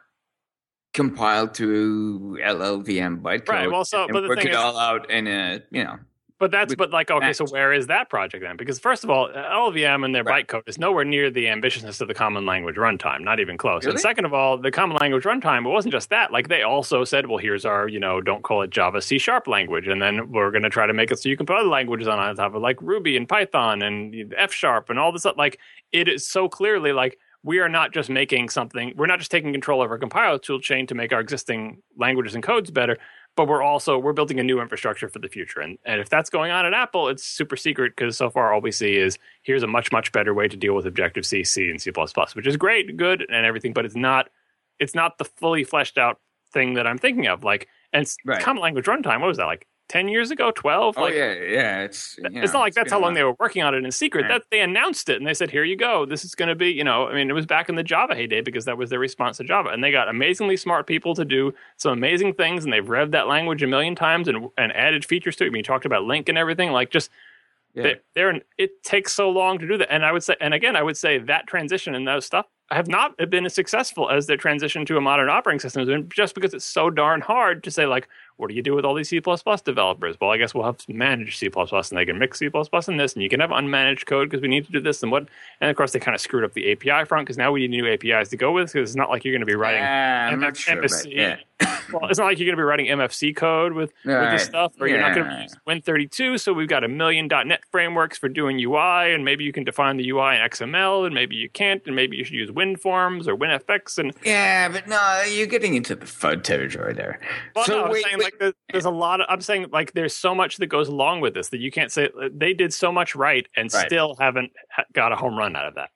compile to L L V M bytecode Right, well, so- and but the work thing it is- all out in a, you know. But that's with but like okay, so Macs. where is that project then? Because first of all, L L V M and their Right. bytecode is nowhere near the ambitiousness of the Common Language Runtime, not even close. Really? And second of all, the Common Language Runtime, it wasn't just that. Like they also said, well, here's our, you know, don't call it Java C Sharp language, and then we're going to try to make it so you can put other languages on on top of like Ruby and Python and F Sharp and all this stuff. Like it is so clearly like we are not just making something, we're not just taking control of our compiler tool chain to make our existing languages and codes better, but we're also we're building a new infrastructure for the future. And and if that's going on at Apple, it's super secret because so far all we see is here's a much much better way to deal with Objective C, C, and C plus plus, which is great, good, and everything, but it's not it's not the fully fleshed out thing that I'm thinking of. Like and s- Right. Common Language Runtime, what was that like? Ten years ago, twelve? Oh, Like, yeah, yeah. It's, you know, it's not like it's that's been how a long while. they were working on it in secret. Right. That they announced it and they said, "Here you go. This is going to be." You know, I mean, it was back in the Java heyday because that was their response to Java, and they got amazingly smart people to do some amazing things, and they've revved that language a million times and and added features to it. I mean, you talked about Link and everything, like just. Yeah. They, they're an, it takes so long to do that, and I would say, and again, I would say that transition and those stuff have not been as successful as their transition to a modern operating system has been, just because it's so darn hard to say, like, what do you do with all these C plus plus developers? Well, I guess we'll have to manage C plus plus, and they can mix C plus plus in this, and you can have unmanaged code because we need to do this and what. And of course, they kind of screwed up the A P I front because now we need new A P Is to go with because it's not like you're going to be writing. Ah, I'm M- not sure, but MSC. yeah. Well, it's not like you're going to be writing M F C code with, with Right. this stuff, or you're not going to Yeah. use Win thirty-two. So we've got a million .NET frameworks for doing U I, and maybe you can define the U I in X M L, and maybe you can't, and maybe you should use WinForms or WinFX. And Yeah, but no, you're getting into the F U D territory there. well, so no, I'm wait, saying wait. like there's, there's a lot of. I'm saying like there's so much that goes along with this that you can't say they did so much right and Right. still haven't ha- got a home run out of that.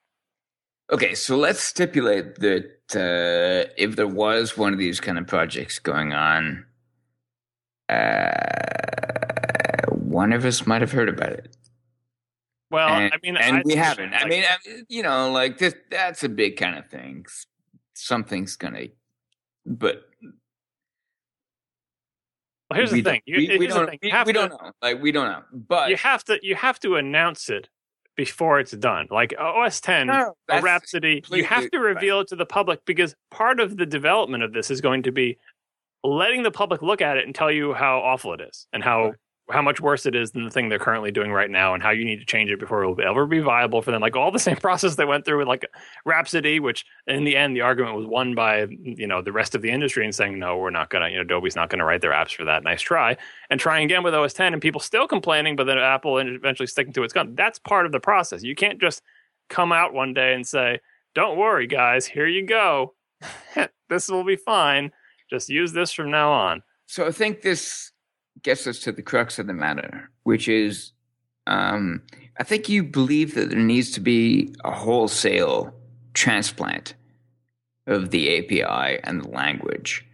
Okay, so let's stipulate that uh, if there was one of these kind of projects going on, uh, one of us might have heard about it. Well, and, I mean, and I, we haven't. I like, mean, I, you know, like this, that's a big kind of thing. Something's gonna, but Well, here's we the thing. You, we, here's we the don't thing. we, You have we to, don't know. Like we don't know. But you have to you have to announce it before it's done. Like O S ten No, or that's Rhapsody, you have to completely reveal it to the public because part of the development of this is going to be letting the public look at it and tell you how awful it is and how Right. how much worse it is than the thing they're currently doing right now and how you need to change it before it will ever be viable for them. Like all the same process they went through with like Rhapsody, which in the end, the argument was won by, you know, the rest of the industry and saying, no, we're not going to, you know, Adobe's not going to write their apps for that. Nice try. And trying again with O S ten and people still complaining, but then Apple eventually sticking to its gun. That's part of the process. You can't just come out one day and say, don't worry, guys, here you go. This will be fine. Just use this from now on. So I think this gets us to the crux of the matter, which is um, I think you believe that there needs to be a wholesale transplant of the A P I and the language.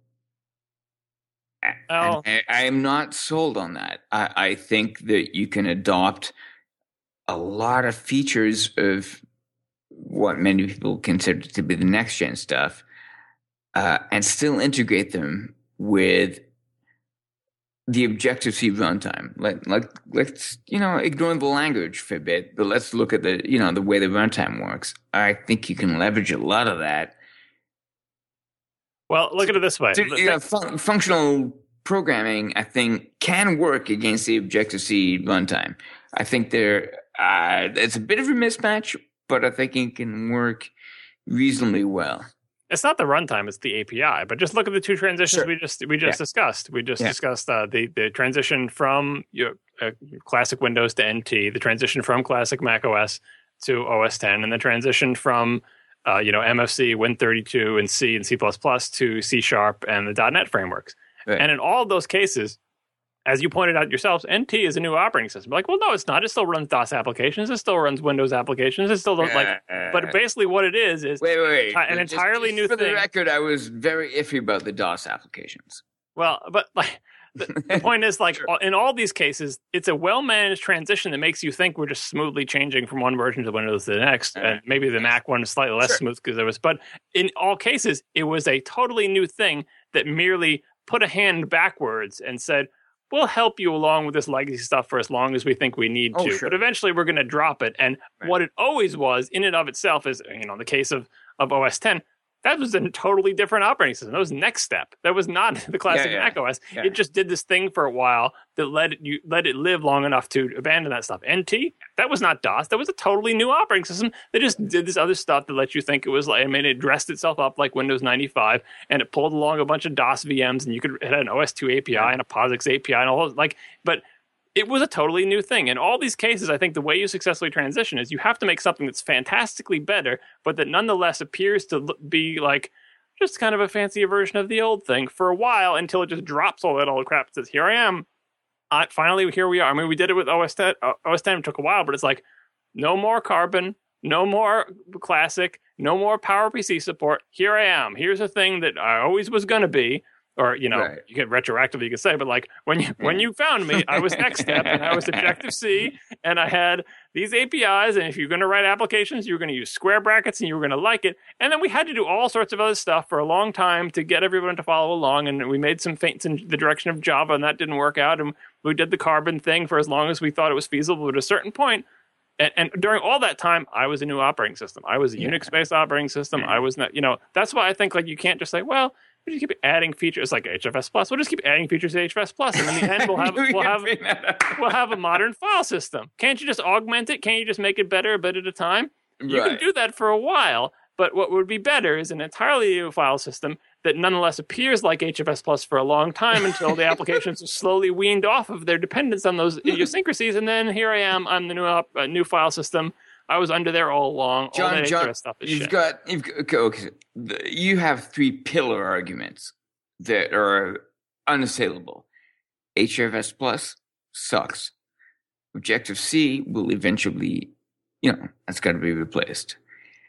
Oh. And I, I am not sold on that. I, I think that you can adopt a lot of features of what many people consider to be the next gen stuff uh, and still integrate them with the Objective-C runtime. Let, like, let's, you know, ignore the language for a bit, but let's look at the, you know, the way the runtime works. I think you can leverage a lot of that. Well, look at it this way. To, you know, fun- functional programming, I think, can work against the Objective-C runtime. I think there, uh, it's a bit of a mismatch, but I think it can work reasonably well. It's not the runtime; it's the A P I. But just look at the two transitions Sure. we just we just Yeah. discussed. We just Yeah. discussed uh, the the transition from you know, uh, classic Windows to N T, the transition from classic Mac O S to O S ten, and the transition from uh, you know M F C, Win thirty-two, and C and C plus plus to C Sharp and the .dot net frameworks. Right. And in all of those cases, as you pointed out yourselves, N T is a new operating system. Like, well, no, it's not. It still runs DOS applications. It still runs Windows applications. It still does like. Uh, But basically, what it is is Wait, wait, wait. an Just- entirely just new for thing. the record, I was very iffy about the DOS applications. Well, but like the, the point is, like Sure. in all these cases, it's a well-managed transition that makes you think we're just smoothly changing from one version to Windows to the next, Uh, and maybe the Mac one is slightly less Sure. smooth because there was. But in all cases, it was a totally new thing that merely put a hand backwards and said, we'll help you along with this legacy stuff for as long as we think we need Oh, to. sure. But eventually we're going to drop it. And Right. what it always was in and of itself is, you know, in the case of, of O S ten, that was a totally different operating system. That was next step. That was not the classic Yeah, yeah. Mac O S. Yeah. It just did this thing for a while that let it, you, let it live long enough to abandon that stuff. N T, that was not DOS. That was a totally new operating system that just did this other stuff that let you think it was like, I mean, it dressed itself up like Windows ninety-five and it pulled along a bunch of DOS V Ms and you could, it had an O S two A P I Yeah. and a POSIX A P I and all those, like, but it was a totally new thing. In all these cases, I think the way you successfully transition is you have to make something that's fantastically better, but that nonetheless appears to lo- be like just kind of a fancier version of the old thing for a while until it just drops all that old crap and says, here I am. Uh, finally, here we are. I mean, we did it with O S ten. Uh, O S ten took a while, but it's like no more Carbon, no more Classic, no more PowerPC support. Here I am. Here's a thing that I always was going to be. Or, you know, Right. you get retroactively, you could say, but like when you when you found me, I was Next Step and I was Objective-C and I had these A P Is. And if you're going to write applications, you were going to use square brackets and you were going to like it. And then we had to do all sorts of other stuff for a long time to get everyone to follow along. And we made some feints in the direction of Java and that didn't work out. And we did the Carbon thing for as long as we thought it was feasible. But at a certain point, and, and during all that time, I was a new operating system. I was a Yeah. Unix-based operating system. Yeah. I was not, you know, that's why I think like you can't just say, well, we just keep adding features like H F S Plus. We'll just keep adding features to H F S Plus, and in the end, we'll have we'll have we'll have a modern file system. Can't you just augment it? Can't you just make it better a bit at a time? You Right. can do that for a while, but what would be better is an entirely new file system that nonetheless appears like H F S Plus for a long time until the applications are slowly weaned off of their dependence on those idiosyncrasies, and then here I am on the new op- uh, new file system. I was under there all along. all John, that John, H F S stuff is you've shit. got you've got- okay, okay. The- You have three pillar arguments that are unassailable. H F S Plus sucks. Objective-C will eventually, you know, that's got to be replaced.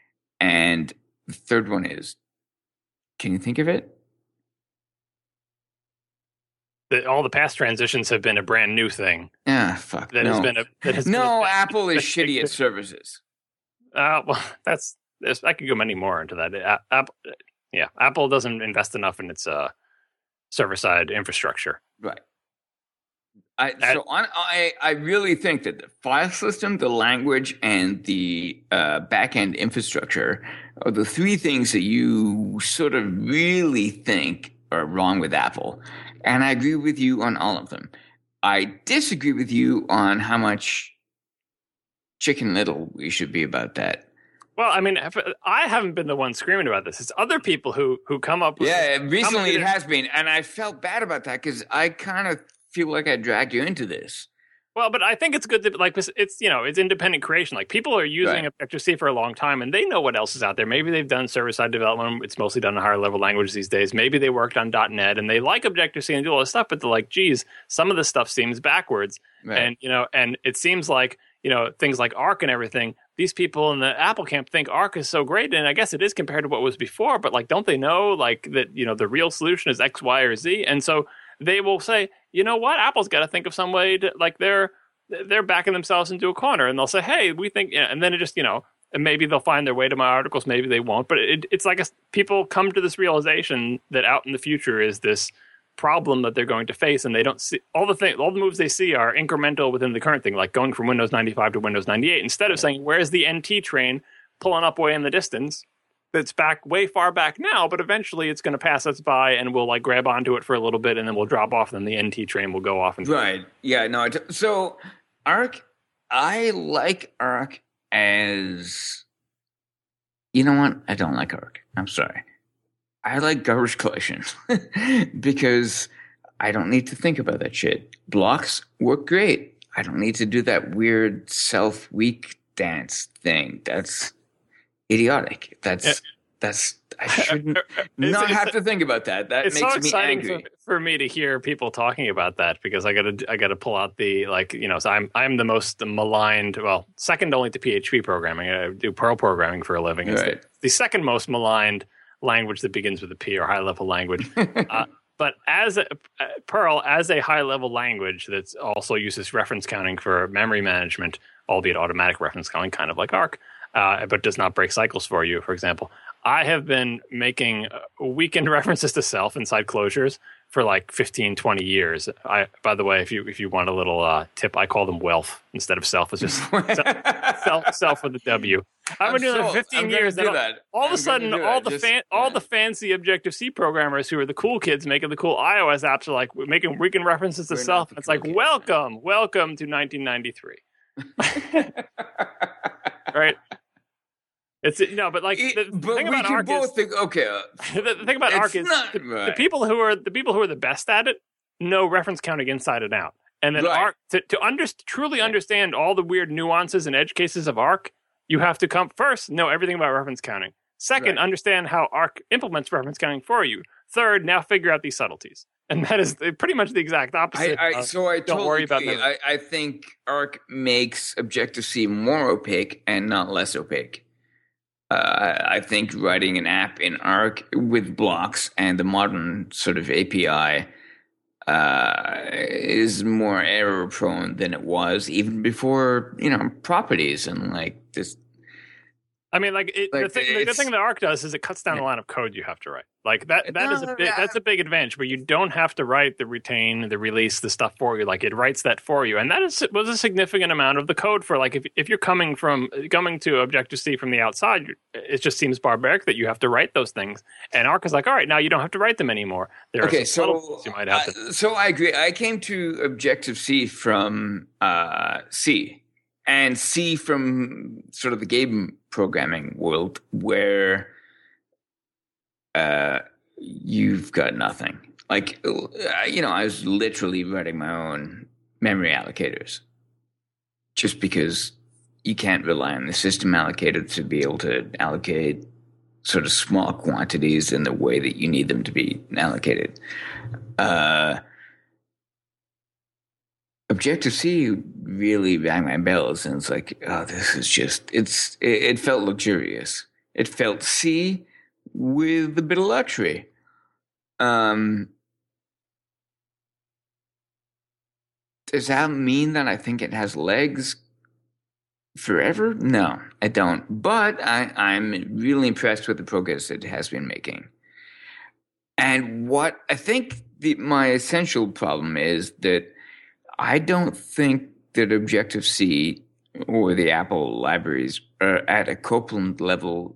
And the third one is, can you think of it? That all the past transitions have been a brand new thing Ah, fuck. that no, has been a that has no. been a- Apple is shitty at services. Uh, well, that's, that's I could go many more into that. A- Apple, yeah, Apple doesn't invest enough in its uh, server side infrastructure. Right. I, so on, I, I really think that the file system, the language, and the uh, backend infrastructure are the three things that you sort of really think are wrong with Apple. And I agree with you on all of them. I disagree with you on how much Chicken Little we should be about that. Well, I mean, I haven't been the one screaming about this. It's other people who who come up with Yeah, this, recently it has been. And I felt bad about that because I kind of feel like I dragged you into this. Well, but I think it's good to, like, it's, you know, it's independent creation. Like, people are using Right. Objective-C for a long time, and they know what else is out there. Maybe they've done server-side development. It's mostly done in higher level languages these days. Maybe they worked on .NET, and they like Objective-C and do all this stuff, but they're like, geez, some of this stuff seems backwards. Right. And, you know, and it seems like, you know, things like Arc and everything, these people in the Apple camp think Arc is so great, and I guess it is compared to what was before, but, like, don't they know, like, that, you know, the real solution is X, Y, or Z? And so they will say, you know what, Apple's got to think of some way to, like, they're they're backing themselves into a corner, and they'll say, hey, we think, and then it just, you know, and maybe they'll find their way to my articles, maybe they won't, but it, it's like a, people come to this realization that out in the future is this problem that they're going to face, and they don't see all the thing, all the moves they see are incremental within the current thing, like going from Windows ninety-five to Windows ninety-eight, instead of saying, where's the N T train pulling up way in the distance that's back way far back now, but eventually it's going to pass us by, and we'll like grab onto it for a little bit, and then we'll drop off, and then the N T train will go off. And right. Yeah, no, it, so Arc, I like Arc as, you know what? I don't like Arc. I'm sorry. I like garbage collection because I don't need to think about that shit. Blocks work great. I don't need to do that weird self-weak dance thing. That's idiotic. That's yeah. that's I shouldn't not it's, have it's, to think about that. That it's makes so exciting me angry. For, for me to hear people talking about that, because I gotta I gotta pull out the, like, you know, so I'm I'm the most maligned, well, second only to P H P programming. I do Perl programming for a living. It's right. the, the second most maligned language that begins with a P, or high level language. uh, but as a, uh, Perl, as a high level language that also uses reference counting for memory management, albeit automatic reference counting, kind of like Arc, uh, but does not break cycles for you, for example. I have been making weekend references to self inside closures for like fifteen, twenty years. I, by the way, if you if you want a little uh, tip, I call them wealth instead of self. It's just self, self with a W. I've been doing that for fifteen years. Do that. All I'm of a sudden, all the Just, fan, yeah. all the fancy Objective-C programmers who are the cool kids making the cool iOS apps are like making weekend references to We're self. It's cool like, kids, welcome, man. welcome to nineteen ninety-three. Right? It's no, but like the, it, the but thing we about can Arc both is think, okay. Uh, the, the thing about Arc is not, the, right. the people who are the people who are the best at it know reference counting inside and out. And then right. Arc to, to under, truly yeah. understand all the weird nuances and edge cases of Arc, you have to come first know everything about reference counting. Second, right. understand how Arc implements reference counting for you. Third, now figure out these subtleties. And that is pretty much the exact opposite. I, I, so I don't totally worry about agree. I, I think Arc makes Objective-C more opaque and not less opaque. Uh, I think writing an app in Arc with blocks and the modern sort of A P I uh, is more error prone than it was even before, you know, properties and like this. I mean, like, it, like the, thing, the good thing that Arc does is it cuts down yeah. the line of code you have to write. Like that, that is a Uh, big, that's a big advantage where you don't have to write the retain, the release, the stuff for you. Like it writes that for you, and that is was a significant amount of the code for like if if you're coming from coming to Objective-C from the outside, it just seems barbaric that you have to write those things. And Arc is like, all right, now you don't have to write them anymore. There okay, are some so you might have to. Uh, so I agree. I came to Objective-C from uh, C. And C from sort of the game programming world where uh, you've got nothing. Like, you know, I was literally writing my own memory allocators just because you can't rely on the system allocator to be able to allocate sort of small quantities in the way that you need them to be allocated. Uh Objective-C really rang my bells, and it's like, oh, this is just, it's, it, it felt luxurious. It felt C with a bit of luxury. Um, does that mean that I think it has legs forever? No, I don't. But I, I'm really impressed with the progress it has been making. And what I think the my essential problem is that I don't think that Objective-C or the Apple libraries are at a Copeland level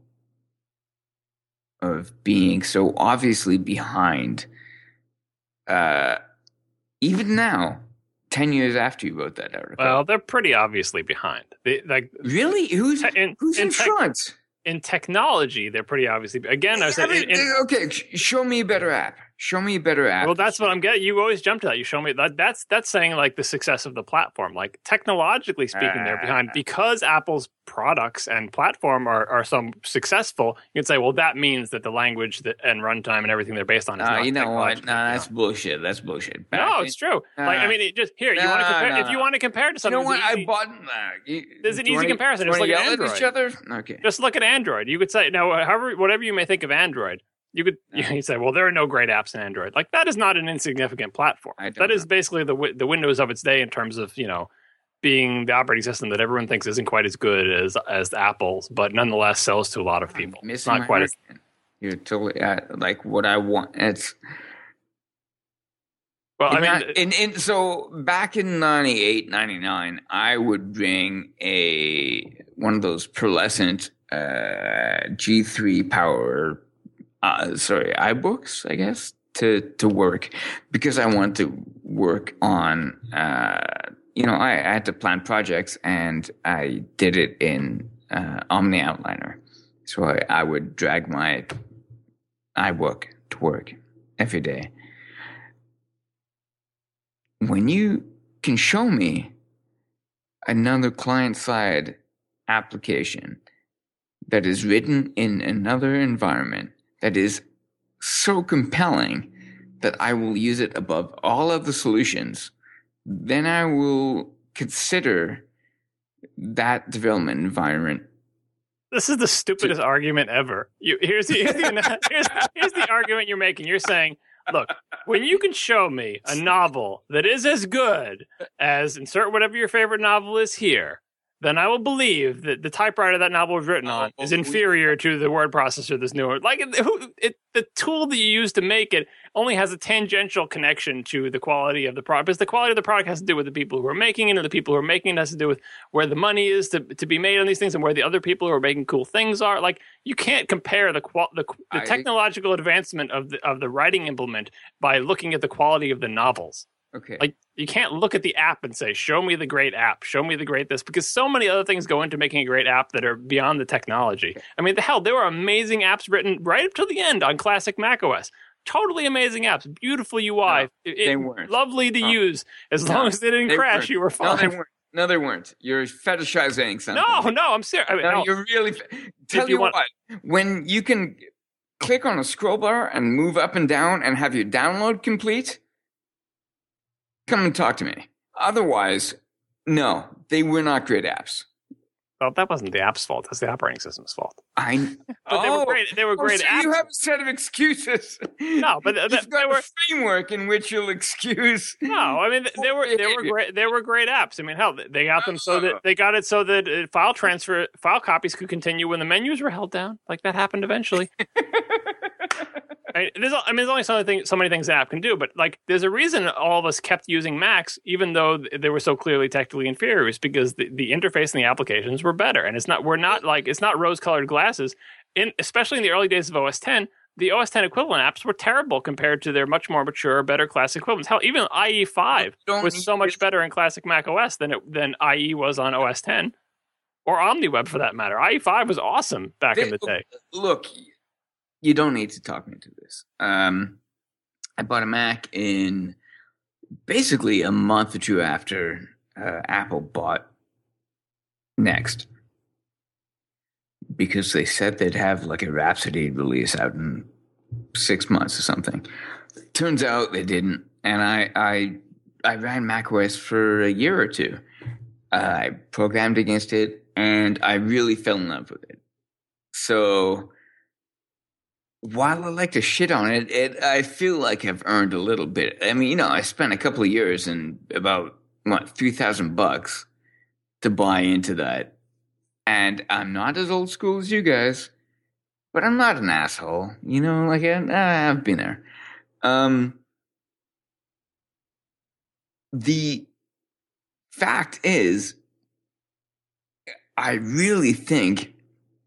of being so obviously behind. Uh, even now, ten years after you wrote that article. Well, they're pretty obviously behind. They, like really, who's in, who's in, in tech, front? In technology, they're pretty obviously. Again, I said, I mean, in, in, okay, show me a better app. Show me a better app. Well, that's what I'm getting. You always jump to that. You show me that. That's that's saying like the success of the platform. Like technologically speaking, uh, they're behind because Apple's products and platform are, are so successful. You can say, well, that means that the language that, and runtime and everything they're based on is uh, not. You know what? No, nah, that's bullshit. That's bullshit. Back no, in, it's true. Uh, like I mean, it just here. You want to compare? If you want to compare to something, you know what? Easy, I bought. Uh, you, there's an easy wanna, comparison. Just look at Android. At each other? Okay. Just look at Android. You could say now, however, whatever you may think of Android. You could you say, well, there are no great apps in Android. Like that is not an insignificant platform. That know. is basically the the Windows of its day in terms of you know being the operating system that everyone thinks isn't quite as good as as Apple's, but nonetheless sells to a lot of people. It's not quite as you're totally uh, like what I want. It's well, I mean, not, in, in so back in ninety-eight, ninety-nine, I would bring a one of those pearlescent uh, G three Power. Uh, sorry, iBooks, I guess, to, to work because I wanted to work on, uh, you know, I, I had to plan projects and I did it in uh, Omni Outliner. So I, I would drag my iBook to work every day. When you can show me another client-side application that is written in another environment that is so compelling that I will use it above all of the solutions, then I will consider that development environment. This is the stupidest to- argument ever. You, here's, the, here's, the, here's, here's the argument you're making. You're saying, look, when you can show me a novel that is as good as insert whatever your favorite novel is here, then I will believe that the typewriter that novel was written on is inferior to the word processor this newer. Like it, it, the tool that you use to make it only has a tangential connection to the quality of the product. Because the quality of the product has to do with the people who are making it, and the people who are making it has to do with where the money is to, to be made on these things, and where the other people who are making cool things are. Like you can't compare the qual- the, the technological advancement of the of the writing implement by looking at the quality of the novels. Okay. Like you can't look at the app and say, show me the great app, show me the great this, because so many other things go into making a great app that are beyond the technology. I mean, the hell, there were amazing apps written right up to the end on classic macOS. Totally amazing apps, beautiful U I, no, it, they weren't. Lovely to no. as as no, long as they didn't they crash, weren't. you were fine. No, they weren't. No, they weren't. You're fetishizing something. No, no, I'm serious. I mean, no, no. You're really. Tell you, you want- what, when you can click on a scroll bar and move up and down and have your download complete, come and talk to me. Otherwise, no, they were not great apps. Well, that wasn't the app's fault. That's the operating system's fault. I. But oh, they were great. They were great oh, so apps. You have a set of excuses. No, but th- you've got they were a framework in which you'll excuse. No, I mean they were they were great. They were great apps. I mean, hell, they got them so that they got it so that uh, file transfer, file copies could continue when the menus were held down. Like that happened eventually. I mean, there's, I mean, there's only so many, things, so many things an app can do, but like, there's a reason all of us kept using Macs, even though they were so clearly technically inferior, is because the, the interface and the applications were better. And it's not, we're not like, it's not rose-colored glasses. In especially in the early days of O S ten, the O S ten equivalent apps were terrible compared to their much more mature, better classic equivalents. Hell, even I E five was so much better in classic Mac O S than it, than I E was on O S ten, or OmniWeb for that matter. I E five was awesome back they, in the day. Look. You don't need to talk me to this. Um, I bought a Mac in basically a month or two after uh, Apple bought Next, because they said they'd have like a Rhapsody release out in six months or something. Turns out they didn't, and I I, I ran macOS for a year or two. Uh, I programmed against it, and I really fell in love with it. So. While I like to shit on it, it, I feel like I've earned a little bit. I mean, you know, I spent a couple of years and about, what, three thousand bucks to buy into that. And I'm not as old school as you guys, but I'm not an asshole. You know, like, I, I've been there. Um, the fact is, I really think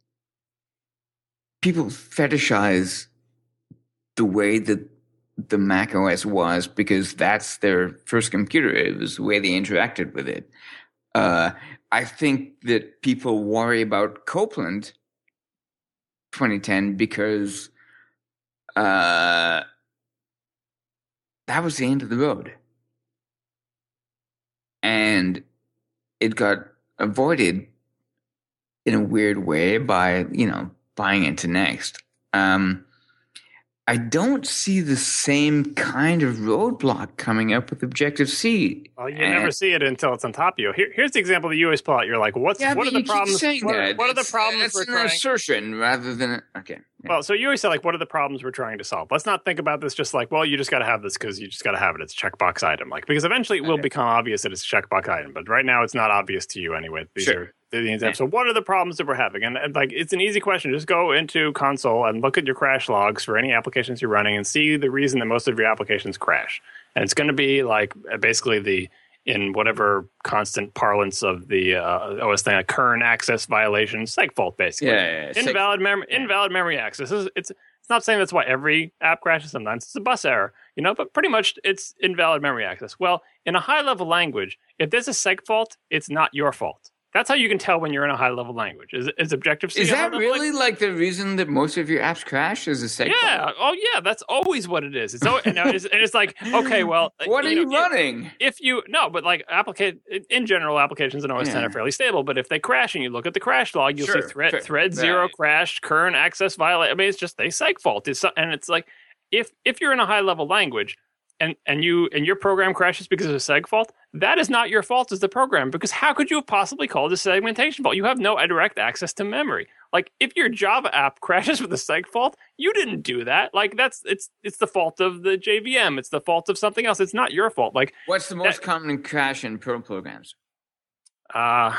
people fetishize the way that the Mac O S was because that's their first computer. It was the way they interacted with it. Uh, I think that people worry about Copeland twenty ten because uh, that was the end of the road. And it got avoided in a weird way by, you know, buying into Next. Um, I don't see the same kind of roadblock coming up with Objective-C. Well, you and, never see it until it's on top of you. Here, here's the example that you always pull out. You're like, what's yeah, what are the problems? What, what are the problems that's we're an trying? assertion rather than a, okay. Yeah. Well, so you always say like, what are the problems we're trying to solve? Let's not think about this just like, well, you just got to have this because you just got to have it. It's a checkbox item, like because eventually it will okay. become obvious that it's a checkbox item, but right now it's not obvious to you anyway. These sure. are the examples. So what are the problems that we're having? And, and like, it's an easy question. Just go into console and look at your crash logs for any applications you're running and see the reason that most of your applications crash. And it's going to be like basically the, in whatever constant parlance of the uh, O S thing, a kern access violation, seg fault basically. Yeah, yeah, invalid memory, yeah. invalid memory access. It's, it's it's not saying that's why every app crashes. Sometimes it's a bus error, you know. But pretty much it's invalid memory access. Well, in a high level language, if there's a seg fault, it's not your fault. That's how you can tell when you're in a high-level language. Is, is Objective-C Is that really like, like the reason that most of your apps crash is a seg fault? Yeah. Oh, yeah. That's always what it is. It's always, and, it's, and it's like, okay, well. What are you, know, you running? If, if you, no, but like, applica- in general, applications in O S yeah. ten are fairly stable, but if they crash and you look at the crash log, you'll sure. see thread, Fair. thread right. zero crashed, kern access violation. I mean, it's just a seg fault. It's, and it's like, if if you're in a high-level language, and and you and your program crashes because of a seg fault, that is not your fault as the program, because how could you have possibly called a segmentation fault? You have no direct access to memory. Like if your Java app crashes with a seg fault, you didn't do that. Like that's it's it's the fault of the J V M. It's the fault of something else. It's not your fault. Like what's the most that, common crash in Perl programs? Uh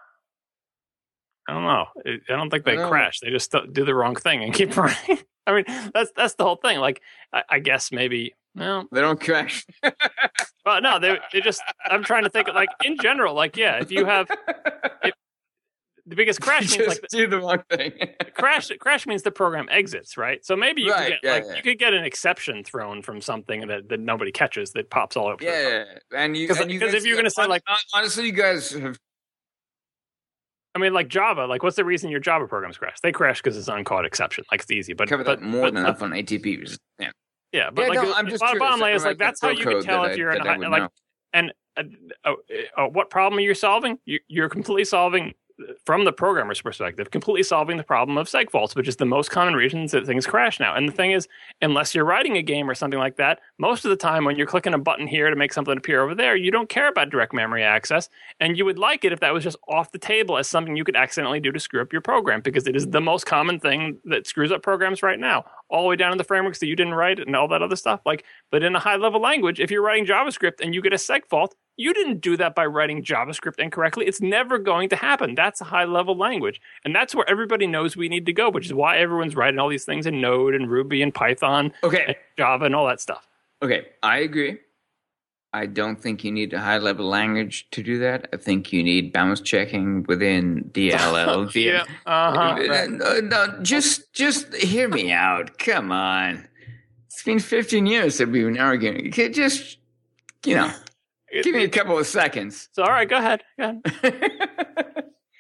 I don't know. I don't think they crash. They just do the wrong thing and keep running. I mean, that's that's the whole thing. Like I, I guess maybe. No, they don't crash. Well, no, they they just. I'm trying to think. Like in general, like yeah, if you have if, the biggest crash you means just like do the wrong thing. crash crash means the program exits, right? So maybe you right, could get yeah, like yeah. you could get an exception thrown from something that, that nobody catches that pops all over. Yeah, yeah, yeah. and you because because if you're going to say like honestly, you guys have. I mean, like Java, like what's the reason your Java programs crash? They crash because it's uncaught exception. Like it's easy, but cover but, that more but, than but, enough on A T P. Yeah. Yeah, but yeah, like no, I'm just bottom, bottom line is like like that's how you can tell if I, you're in a high, like know. and uh, uh, uh, what problem are you solving? You, you're completely solving from the programmer's perspective, completely solving the problem of seg faults, which is the most common reasons that things crash now. And the thing is, unless you're writing a game or something like that, most of the time when you're clicking a button here to make something appear over there, you don't care about direct memory access. And you would like it if that was just off the table as something you could accidentally do to screw up your program, because it is the most common thing that screws up programs right now, all the way down to the frameworks that you didn't write and all that other stuff. Like, but in a high level language, if you're writing JavaScript and you get a seg fault, you didn't do that by writing JavaScript incorrectly. It's never going to happen. That's a high-level language. And that's where everybody knows we need to go, which is why everyone's writing all these things in Node and Ruby and Python okay. and Java and all that stuff. Okay, I agree. I don't think you need a high-level language to do that. I think you need bounce checking within D L L. yeah, uh-huh. Right. No, no, just, just hear me out. Come on. It's been fifteen years that we've been arguing. Just, you know... Give me a couple of seconds. So, all right, go ahead. Go ahead.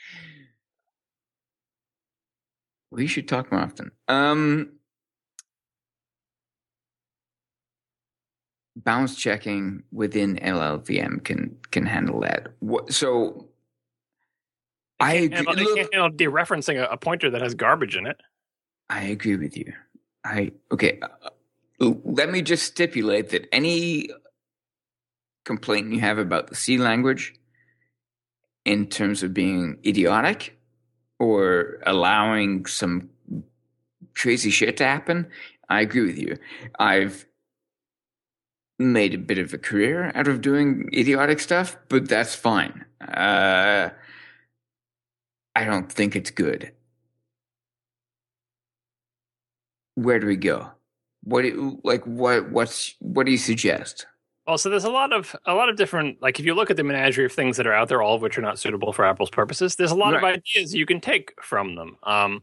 We should talk more often. Um, bounce checking within L L V M can can handle that. What, so, I agree. Handle, Look, can't handle dereferencing a, a pointer that has garbage in it. I agree with you. I okay. Uh, let me just stipulate that any complaint you have about the C language in terms of being idiotic or allowing some crazy shit to happen, I agree with you. I've made a bit of a career out of doing idiotic stuff, but that's fine. Uh, I don't think it's good. Where do we go? What do you, like what what's what do you suggest? Well, so there's a lot of a lot of different, like if you look at the menagerie of things that are out there, all of which are not suitable for Apple's purposes, there's a lot right. of ideas you can take from them. Um,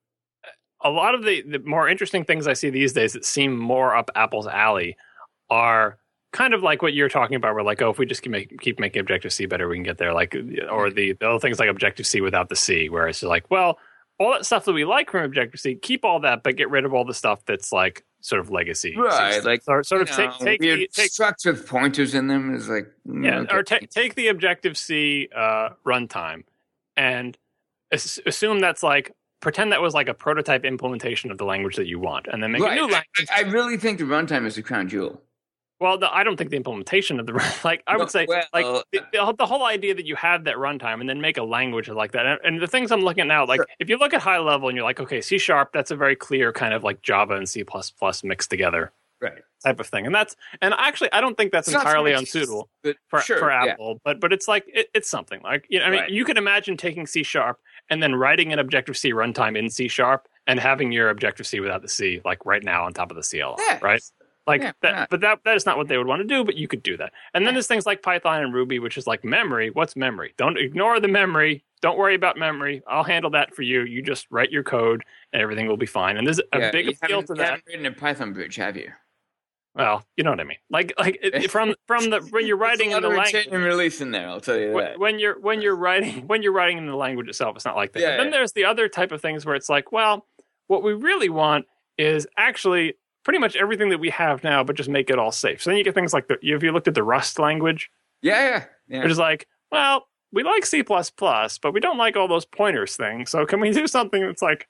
a lot of the, the more interesting things I see these days that seem more up Apple's alley are kind of like what you're talking about, where like, oh, if we just keep, make, keep making Objective-C better, we can get there. Like, or the, the other things like Objective-C without the C, where it's like, well, all that stuff that we like from Objective-C, keep all that, but get rid of all the stuff that's like sort of legacy. Right. So, like, sort, sort of know, take, take, weird the, take structs with pointers in them is like, yeah, okay. or ta- take the Objective-C uh, runtime and as- assume that's like, pretend that was like a prototype implementation of the language that you want, and then make right. a new language. I, I really think the runtime is the crown jewel. Well, the, I don't think the implementation of the like I would say well, like the, the, the whole idea that you have that runtime and then make a language like that. And, and the things I'm looking at now, like sure. if you look at high level and you're like, okay, C sharp, that's a very clear kind of like Java and C plus plus mixed together, right? Type of thing. And that's and actually I don't think that's it's entirely unsuitable for sure, for Apple, yeah. but but it's like it, it's something like you know I mean right. you can imagine taking C sharp and then writing an Objective-C runtime in C sharp and having your Objective-C without the C like right now on top of the C L I, yeah. right? Like yeah, that, but that that is not what they would want to do. But you could do that. And then there's things like Python and Ruby, which is like memory. What's memory? Don't ignore the memory. Don't worry about memory. I'll handle that for you. You just write your code, and everything will be fine. And there's a yeah, big appeal to you that. haven't written a Python bridge, have you? Well, you know what I mean. Like like it, from from the when you're writing in the language and release in there. I'll tell you when, that. When you're when you're writing when you're writing in the language itself, it's not like that. Yeah, but then yeah. there's the other type of things where it's like, well, what we really want is actually pretty much everything that we have now, but just make it all safe. So then you get things like the, if you looked at the Rust language, yeah, yeah, yeah. which is like, well, we like C plus plus, but we don't like all those pointers things. So can we do something that's like,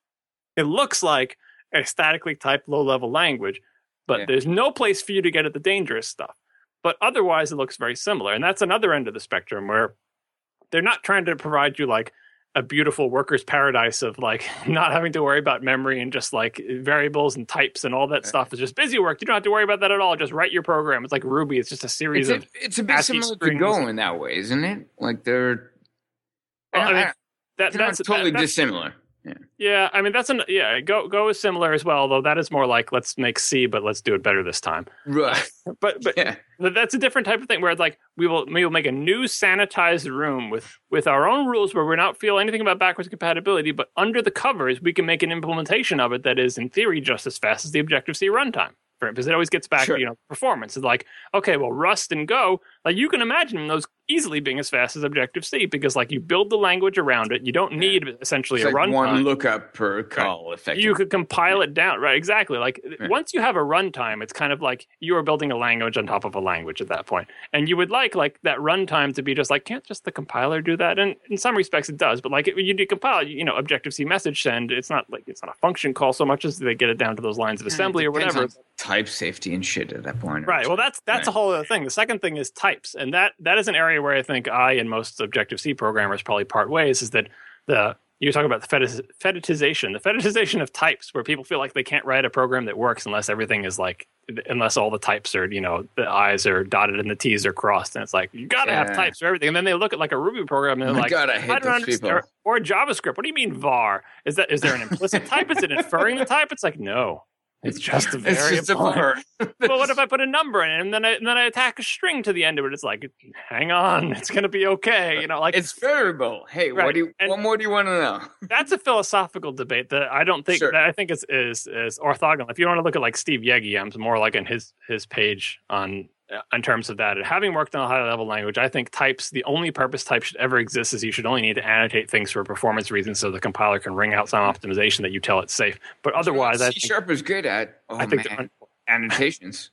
it looks like a statically typed low-level language, but yeah. there's no place for you to get at the dangerous stuff. But otherwise, it looks very similar. And that's another end of the spectrum where they're not trying to provide you like a beautiful worker's paradise of like not having to worry about memory and just like variables and types and all that stuff is just busy work. You don't have to worry about that at all. Just write your program. It's like Ruby. It's just a series it's a, of it's a bit ASCII similar strings. to Go in that way, isn't it? Like they're well, I mean, I, that, that's totally that, that's, dissimilar. Yeah. yeah, I mean that's an yeah. Go Go is similar as well, though that is more like let's make C, but let's do it better this time. Right. but but yeah. that's a different type of thing where it's like we will we will make a new sanitized room with with our own rules where we're not feel anything about backwards compatibility, but under the covers we can make an implementation of it that is in theory just as fast as the Objective-C runtime. Because it always gets back sure. to, you know, performance. It's like, okay, well, Rust and Go, like you can imagine those easily being as fast as Objective-C because like you build the language around it. You don't need yeah. essentially it's a like runtime. One lookup per call, right. effectively. You could compile it down. Right, exactly. Like right. once you have a runtime, it's kind of like you are building a language on top of a language at that point. And you would like like that runtime to be just like, can't just the compiler do that? And in some respects it does, but like when you decompile, you know, Objective-C message send, it's not like it's not a function call so much as they get it down to those lines of assembly or whatever. Type safety and shit at that point. Right. Well, that's that's right. a whole other thing. The second thing is types, and that that is an area where I think I and most Objective-C programmers probably part ways. Is that the you talk about the fetish, fetishization, the fetishization of types, where people feel like they can't write a program that works unless everything is like, unless all the types are, you know, the I's are dotted and the T's are crossed, and it's like you got to yeah. have types for everything. And then they look at like a Ruby program and they're oh like, God, I, hate I don't understand. Or, or JavaScript. What do you mean var? Is that is there an implicit type? Is it inferring the type? It's like no. It's just a variable. It's just a var. Well, what if I put a number in it and then I, and then I attack a string to the end of it? It's like, hang on, it's going to be okay. You know, like it's variable. Hey, right. what do you? And what more do you want to know? That's a philosophical debate that I don't think sure. that I think is, is is orthogonal. If you want to look at like Steve Yegi, I'm more like in his his page on in terms of that. And having worked on a high level language, I think types, the only purpose types should ever exist is you should only need to annotate things for performance reasons so the compiler can wring out some optimization that you tell it's safe. But otherwise, I C Sharp is good at oh, I think man, annotations.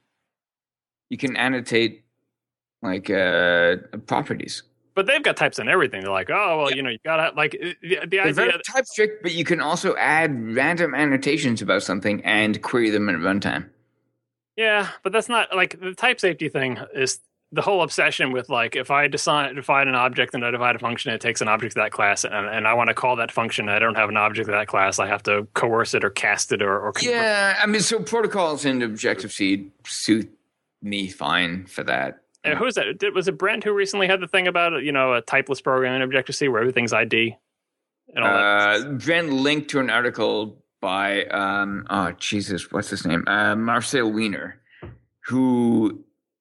You can annotate like uh, properties. But they've got types on everything. They're like, oh, well, yeah. you know, you got to, like, the, the They're idea... very that, type strict, but you can also add random annotations about something and query them at runtime. Yeah, but that's not, like, the type safety thing is the whole obsession with, like, if I decide, define an object and I divide a function, it takes an object of that class, and, and I want to call that function, and I don't have an object of that class, I have to coerce it or cast it or... or yeah, I mean, so protocols in Objective-C suit me fine for that. Uh, who is that? Did, was it Brent who recently had the thing about, you know, a typeless program in Objective-C where everything's I D? And all uh, that? Brent linked to an article by, um, oh, Jesus, what's his name? Uh, Marcel Wiener, who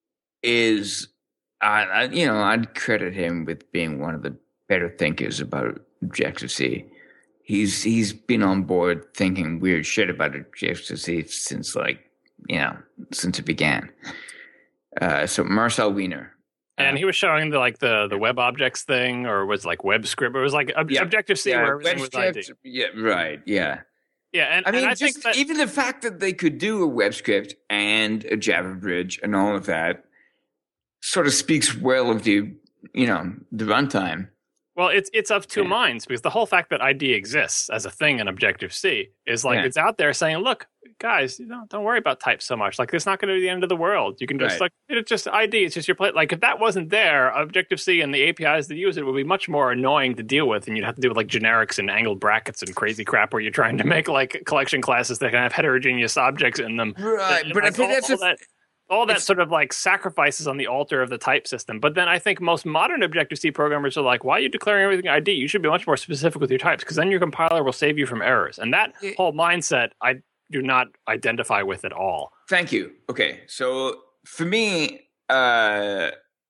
is, uh, you know, I'd credit him with being one of the better thinkers about Objective-C. He's he's been on board thinking weird shit about Objective-C since like you know since it began. Uh, so Marcel Wiener. And he was showing the like the, the web objects thing, or was like web script. It was like ob- yeah, Objective-C yeah, where everything was I D. Yeah, right. Yeah, yeah. And I mean, and I just think that, even the fact that they could do a web script and a Java bridge and all of that sort of speaks well of the you know the runtime. Well, it's it's of two yeah. minds, because the whole fact that I D exists as a thing in Objective-C is like, yeah. it's out there saying, look, guys, you know, don't worry about type so much. Like, it's not going to be the end of the world. You can just, right. like, it's just I D. It's just your play. Like, if that wasn't there, Objective-C and the A P Is that use it would be much more annoying to deal with. And you'd have to deal with, like, generics and angled brackets and crazy crap where you're trying to make, like, collection classes that can have heterogeneous objects in them. Right. And, but like, I think all, that's all a, that. All that sort of like sacrifices on the altar of the type system. But then I think most modern Objective-C programmers are like, why are you declaring everything I D? You should be much more specific with your types, because then your compiler will save you from errors. And that it, whole mindset, I do not identify with at all. Thank you. Okay. So for me, uh,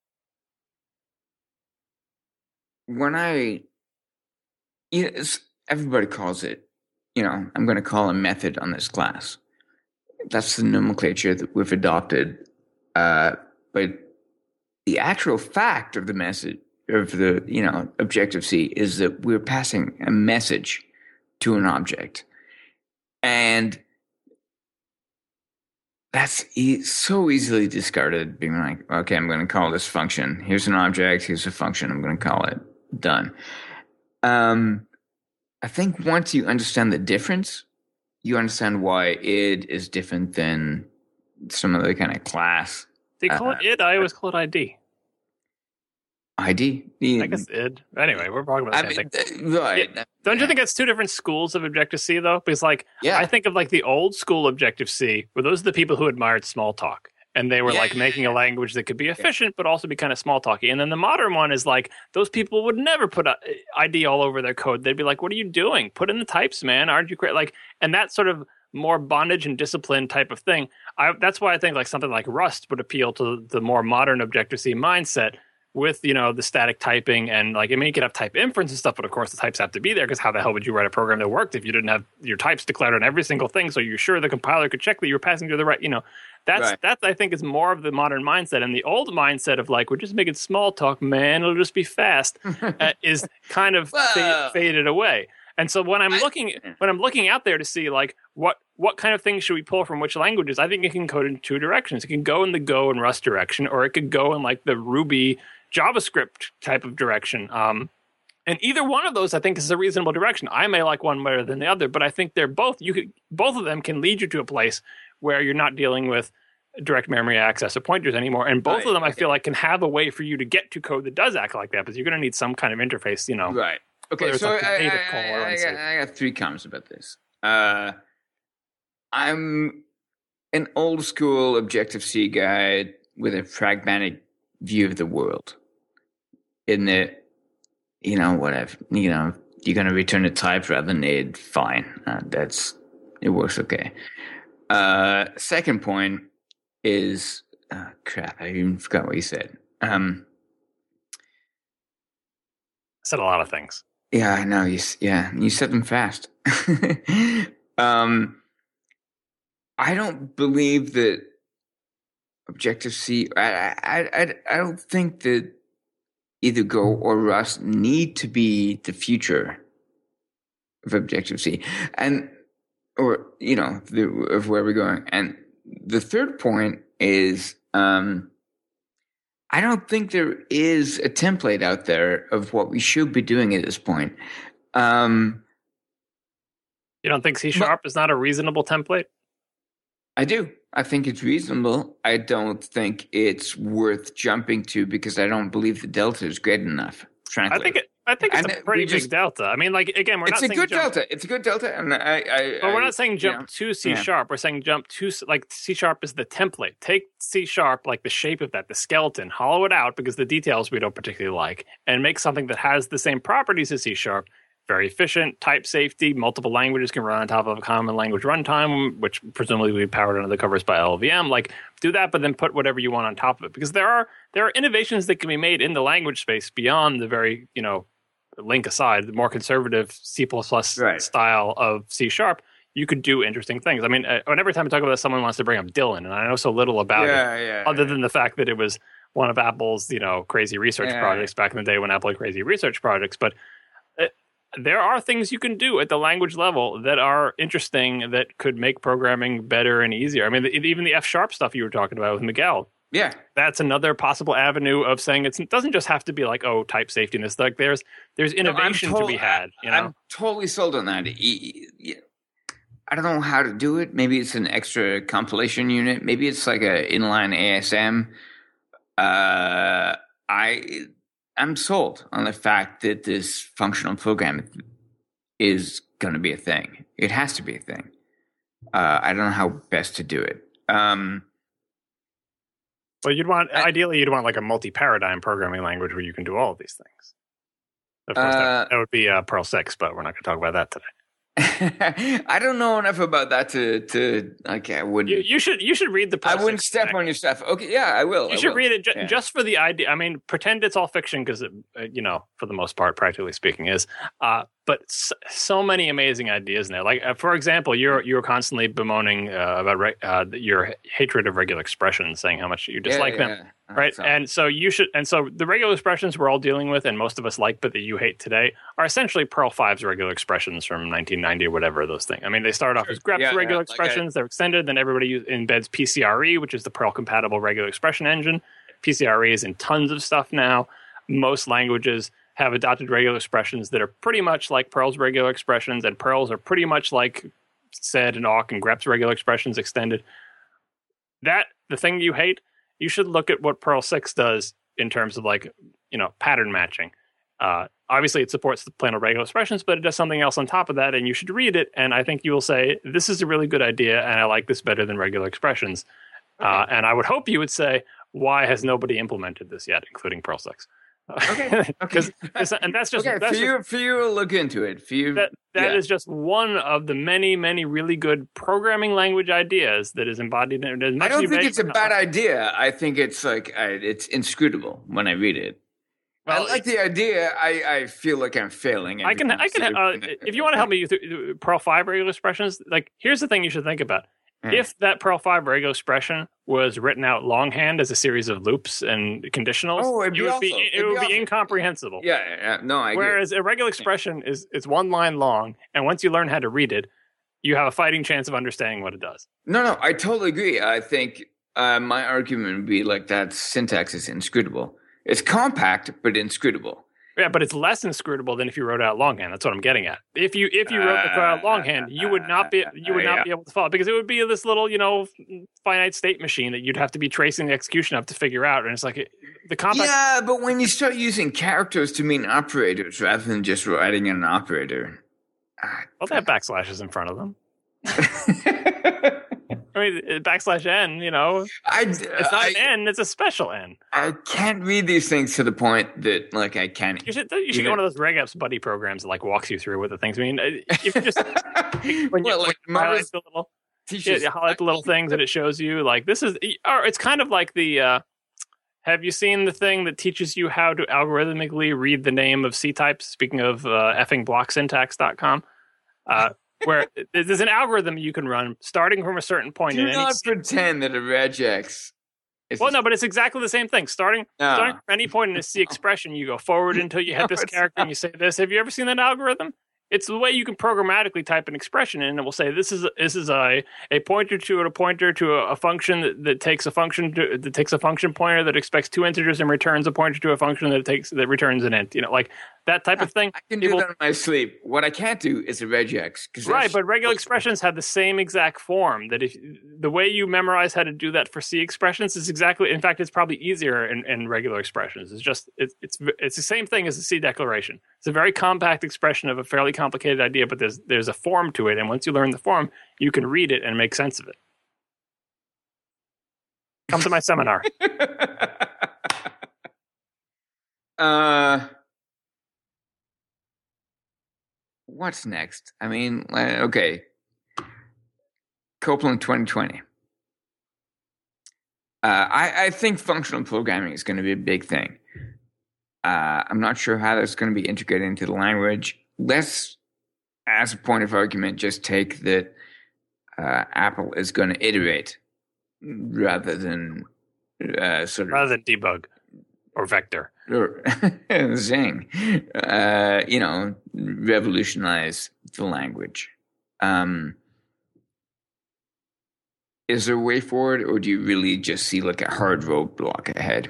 when I, you know, everybody calls it, you know, I'm going to call a method on this class. That's the nomenclature that we've adopted. Uh, but the actual fact of the message of the, you know, Objective-C is that we're passing a message to an object. And that's e- so easily discarded, being like, okay, I'm going to call this function. Here's an object. Here's a function. I'm going to call it. Done. Um, I think once you understand the difference, you understand why id is different than some other kind of class. Do you call uh, it id? I always call it I D. I D? I guess id. Anyway, we're talking about the I same mean, thing. uh, right. Yeah. Don't you think it's two different schools of Objective-C, though? Because, like, Yeah. I think of, like, the old school Objective-C, where those are the people who admired small talk. And they were, Yeah. like, making a language that could be efficient, but also be kind of small talky. And then the modern one is, like, those people would never put a I D all over their code. They'd be like, what are you doing? Put in the types, man. Aren't you great? Like, and that sort of more bondage and discipline type of thing. I, that's why I think, like, something like Rust would appeal to the more modern Objective-C mindset, with, you know, the static typing. And like, I mean, you could have type inference and stuff, but of course the types have to be there, because how the hell would you write a program that worked if you didn't have your types declared on every single thing? So you're sure the compiler could check that you were passing to the right, you know, that's, Right. that I think is more of the modern mindset. And the old mindset of like, we're just making small talk, man, it'll just be fast, uh, is kind of fa- faded away. And so when I'm looking, when I'm looking out there to see like what, what kind of things should we pull from which languages, I think it can code in two directions. It can go in the Go and Rust direction, or it could go in like the Ruby JavaScript type of direction. Um, and either one of those, I think, is a reasonable direction. I may like one better than the other, but I think they're both, you could, both of them can lead you to a place where you're not dealing with direct memory access or pointers anymore. And both Right. of them, I Okay. feel like, can have a way for you to get to code that does act like that, but you're going to need some kind of interface, you know. Right. Okay, Whether it's so like a I, native I, call or I, unsafe. got, I got three comments about this. Uh, I'm an old school Objective-C guy with a pragmatic view of the world. In that, you know, whatever, you know, you're going to return a type rather than id, fine. Uh, that's, it works okay. Uh, second point is, uh, crap, I even forgot what you said. Um, Said a lot of things. Yeah, I know. You, s- yeah, you said them fast. um, I don't believe that Objective-C. I, I, I, I don't think that either Go or Rust need to be the future of Objective-C, and or you know the, of where we're going. And the third point is, um, I don't think there is a template out there of what we should be doing at this point. Um, You don't think C Sharp is not a reasonable template? I do. I think it's reasonable. I don't think it's worth jumping to because I don't believe the delta is great enough. Frankly, I think it. I think it's And a we pretty just- big delta. I mean, like again, we're it's not a saying good jump, delta. It's a good delta, and I. I but we're I- not saying jump yeah. to C Yeah. Sharp. We're saying jump to like C Sharp is the template. Take C Sharp, like the shape of that, the skeleton, hollow it out because the details we don't particularly like, and make something that has the same properties as C Sharp. very efficient, type safety, multiple languages can run on top of a common language runtime, which presumably will be powered under the covers by L L V M. Like, do that, but then put whatever you want on top of it. Because there are there are innovations that can be made in the language space beyond the very, you know, Link aside, the more conservative C plus plus right. style of C Sharp. You could do interesting things. I mean, uh, every time I talk about this, someone wants to bring up Dylan, and I know so little about yeah, it, yeah, other yeah. than the fact that it was one of Apple's, you know, crazy research yeah. projects back in the day when Apple had crazy research projects. But it, there are things you can do at the language level that are interesting that could make programming better and easier. I mean, the, even the F Sharp stuff you were talking about with Miguel. Yeah, that's another possible avenue of saying it's, it doesn't just have to be like, oh, type safety and this. Like there's there's innovation no, to be had. You know? I'm totally sold on that. I don't know how to do it. Maybe it's an extra compilation unit. Maybe it's like a inline A S M. Uh, I I'm sold on the fact that this functional program is going to be a thing. It has to be a thing. Uh, I don't know how best to do it. Um, well, you'd want I, ideally you'd want like a multi-paradigm programming language where you can do all of these things. Of course, uh, that, that would be uh, Perl six, but we're not going to talk about that today. I don't know enough about that to to like I wouldn't. You, you should you should read the. I wouldn't step on your stuff. Okay, yeah, I will. You I should will. read it ju- yeah. just for the idea. I mean, pretend it's all fiction because, uh, you know, for the most part, practically speaking, is. Uh, but so, so many amazing ideas in there. Like, uh, for example, you're you're constantly bemoaning uh, about re- uh, your hatred of regular expressions, saying how much you dislike yeah, yeah, them, yeah. right? So. And so you should. And so the regular expressions we're all dealing with, and most of us like, but that you hate today, are essentially Perl five's regular expressions from nineteen ninety or whatever those things. I mean, they start off as grep yeah, regular yeah, expressions. like I, they're extended. Then everybody use, embeds P C R E, which is the Perl compatible regular expression engine. P C R E is in tons of stuff now. Most languages have adopted regular expressions that are pretty much like Perl's regular expressions, and Perl's are pretty much like sed and awk and grep's regular expressions extended. That, the thing you hate, you should look at what Perl six does in terms of like, you know, pattern matching. Uh, obviously, it supports the plain old regular expressions, but it does something else on top of that, and you should read it, and I think you will say, this is a really good idea, and I like this better than regular expressions. Okay. Uh, and I would hope you would say, why has nobody implemented this yet, including Perl six? Okay. Because and that's just okay, that's for you. Just, for you, look into it. For you, that that yeah. is just one of the many, many really good programming language ideas that is embodied in it. I don't think it's a bad idea. I think it's like I, it's inscrutable when I read it. Well, I like the idea. I, I feel like I'm failing. I can I can uh, if you want to help me through Perl five regular expressions. Like, here's the thing you should think about. Hmm. If that Perl five regular expression was written out longhand as a series of loops and conditionals, oh, it'd be it would awesome. be, it it'd would be, be awesome. incomprehensible. Yeah, yeah, no, I agree. Whereas a regular expression yeah. is it's one line long, and once you learn how to read it, you have a fighting chance of understanding what it does. No, no, I totally agree. I think uh, my argument would be like that syntax is inscrutable. It's compact, but inscrutable. Yeah, but it's less inscrutable than if you wrote out longhand. That's what I'm getting at. If you if you wrote it out longhand, you would not be you would not yeah. be able to follow, because it would be this little, you know, finite state machine that you'd have to be tracing the execution of to figure out. And it's like the compact. Yeah, but when you start using characters to mean operators rather than just writing an operator, well, they have backslashes in front of them. I mean, backslash n, you know, I, it's not I, an n, it's a special n. I can't read these things to the point that, like, I can't. You should you should get one of those regex buddy programs that, like, walks you through what the things mean. If you just when you, well, like, when you highlight the little, teachers, you highlight the little things and it shows you, like, this is, or it's kind of like the. Uh, have you seen the thing that teaches you how to algorithmically read the name of C types? Speaking of uh, effing block syntax dot com. Uh, where there's an algorithm you can run starting from a certain point. Do in not any... pretend that a regex is... Well, no, but it's exactly the same thing. Starting, no. starting from any point in a C expression, you go forward until you hit no, this character not. and you say this. Have you ever seen that algorithm? It's the way you can programmatically type an expression in, and it will say this is a, this is a, a pointer to a pointer to a, a function that, that takes a function to, that takes a function pointer that expects two integers and returns a pointer to a function that takes that returns an int. You know, like that type of thing. I can People, do that in my sleep. What I can't do is a regex. Right, but regular expressions have the same exact form. That if the way you memorize how to do that for C expressions is exactly, in fact, it's probably easier in, in regular expressions. It's just it's it's it's the same thing as a C declaration. It's a very compact expression of a fairly complicated idea, but there's there's a form to it, and once you learn the form, you can read it and make sense of it. Come to my seminar. uh. what's next? I mean, okay, Copeland twenty twenty. Uh, I, I think functional programming is going to be a big thing. Uh, I'm not sure how that's going to be integrated into the language. Let's, as a point of argument, just take that uh, Apple is going to iterate rather than uh, sort of rather than debug or vector or Zing. Uh, you know, revolutionize the language. Um, Is there a way forward, or do you really just see like a hard roadblock ahead?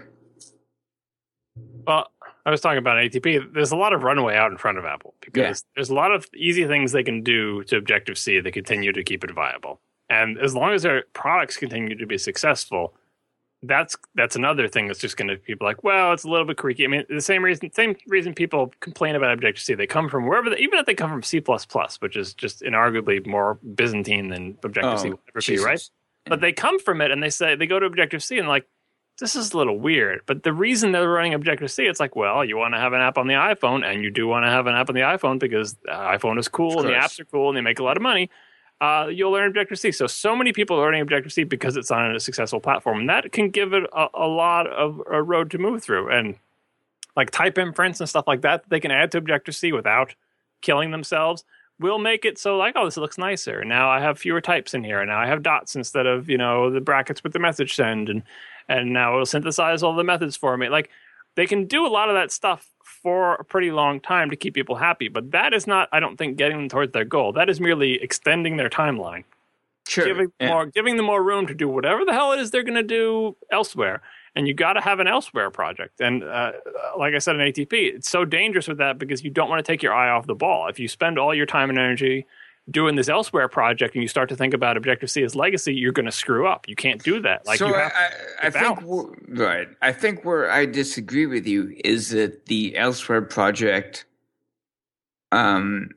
Well, I was talking about A T P. There's a lot of runway out in front of Apple because yeah. there's a lot of easy things they can do to Objective-C that continue to keep it viable. And as long as their products continue to be successful, that's that's another thing that's just going to people like, well, it's a little bit creaky. I mean, the same reason same reason people complain about Objective-C. They come from wherever, they, even if they come from C plus plus, which is just inarguably more Byzantine than Objective-C oh, will ever be, right? But they come from it and they say, they go to Objective-C and like, this is a little weird. But the reason they're running Objective-C, it's like, well, you want to have an app on the iPhone, and you do want to have an app on the iPhone because the iPhone is cool and the apps are cool and they make a lot of money. Uh, you'll learn Objective-C. So, so many people are learning Objective-C because it's on a successful platform. And that can give it a, a lot of a road to move through. And like type inference and stuff like that, they can add to Objective-C without killing themselves. We'll make it so like, oh, this looks nicer. Now I have fewer types in here. Now I have dots instead of, you know, the brackets with the message send. And, and now it'll synthesize all the methods for me. Like, they can do a lot of that stuff for a pretty long time to keep people happy. But that is not, I don't think, getting them towards their goal. That is merely extending their timeline. Sure. Giving, yeah. more, giving them more room to do whatever the hell it is they're going to do elsewhere. And you got to have an elsewhere project. And uh, like I said in A T P, it's so dangerous with that because you don't want to take your eye off the ball. If you spend all your time and energy doing this elsewhere project and you start to think about Objective-C as legacy, you're going to screw up. You can't do that. Like so you have I, I, I think right. I think where I disagree with you is that the elsewhere project um,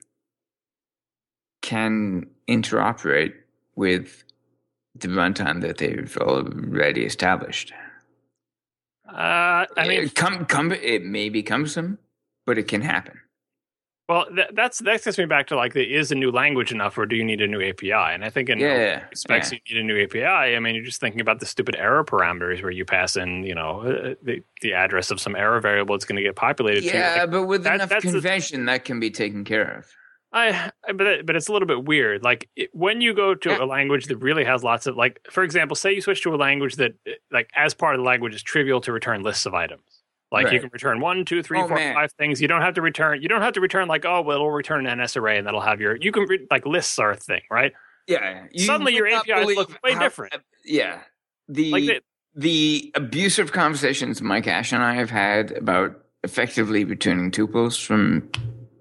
can interoperate with the runtime that they've already established. Uh, I mean, it, come, come, it may be cumbersome, but it can happen. Well, that, that's that gets me back to like, the, is a new language enough, or do you need a new A P I? And I think in yeah, respects, yeah. you need a new A P I. I mean, you're just thinking about the stupid error parameters where you pass in, you know, the, the address of some error variable it's going to get populated. Yeah, to. Like, but with that, enough convention, a, that can be taken care of. I, but but it's a little bit weird. Like it, when you go to yeah. a language that really has lots of, like, for example, say you switch to a language that, like, as part of the language, is trivial to return lists of items. Like right. you can return one, two, three, oh, four, man. five things. You don't have to return. You don't have to return like, oh, well, it'll return an N S array and that'll have your. You can re, like lists are a thing, right? Yeah. You Suddenly your A P Is look way how, different. Yeah. The like they, the abusive conversations Mike Ash and I have had about effectively returning tuples from.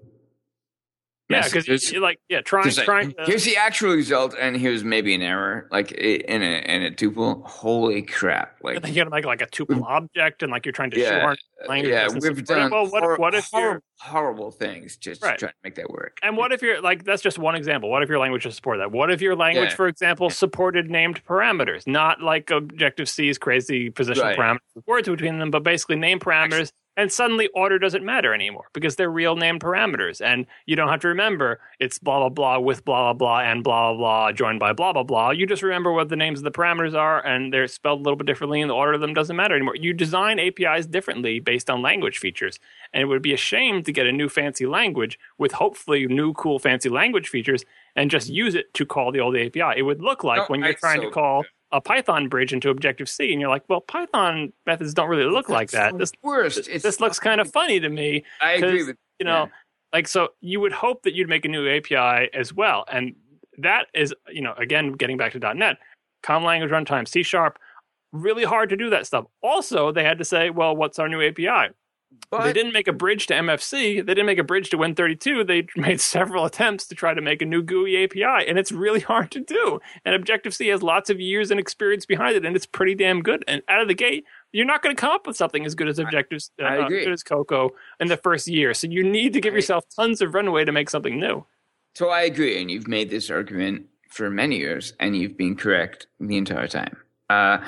Yeah, because you like yeah, trying like, trying. To, here's the actual result, and here's maybe an error, like in a in a tuple. Holy crap! Like I think you got to make like a tuple object, and like you're trying to yeah, shoehorn language. Yeah, we've done well, what, hor- what if horrible, horrible things just right. to try to make that work. And what if you're like that's just one example. What if your language does support that? What if your language, yeah. for example, supported named parameters, not like Objective-C's crazy positional right. parameters with words between them, but basically name parameters. Actually, and suddenly order doesn't matter anymore because they're real named parameters. And you don't have to remember it's blah, blah, blah with blah, blah, blah and blah, blah, blah joined by blah, blah, blah. You just remember what the names of the parameters are and they're spelled a little bit differently and the order of them doesn't matter anymore. You design A P Is differently based on language features. And it would be a shame to get a new fancy language with hopefully new cool fancy language features and just use it to call the old A P I. It would look like no, when you're I, trying so, to call a Python bridge into Objective-C, and you're like, well, Python methods don't really look That's like that. This, worst. this, this looks kind of funny to me. I agree with you know, yeah. like so. You would hope that you'd make a new A P I as well, and that is, you know, again, getting back to .NET, Common Language Runtime, C Sharp, really hard to do that stuff. Also, they had to say, well, what's our new A P I? But they didn't make a bridge to M F C. They didn't make a bridge to Win thirty-two. They made several attempts to try to make a new G U I A P I, and it's really hard to do. And Objective-C has lots of years and experience behind it, and it's pretty damn good. And out of the gate, you're not going to come up with something as good as Objective, uh, I agree. as good as Cocoa in the first year. So you need to give I, yourself tons of runway to make something new. So I agree, and you've made this argument for many years, and you've been correct the entire time. Uh,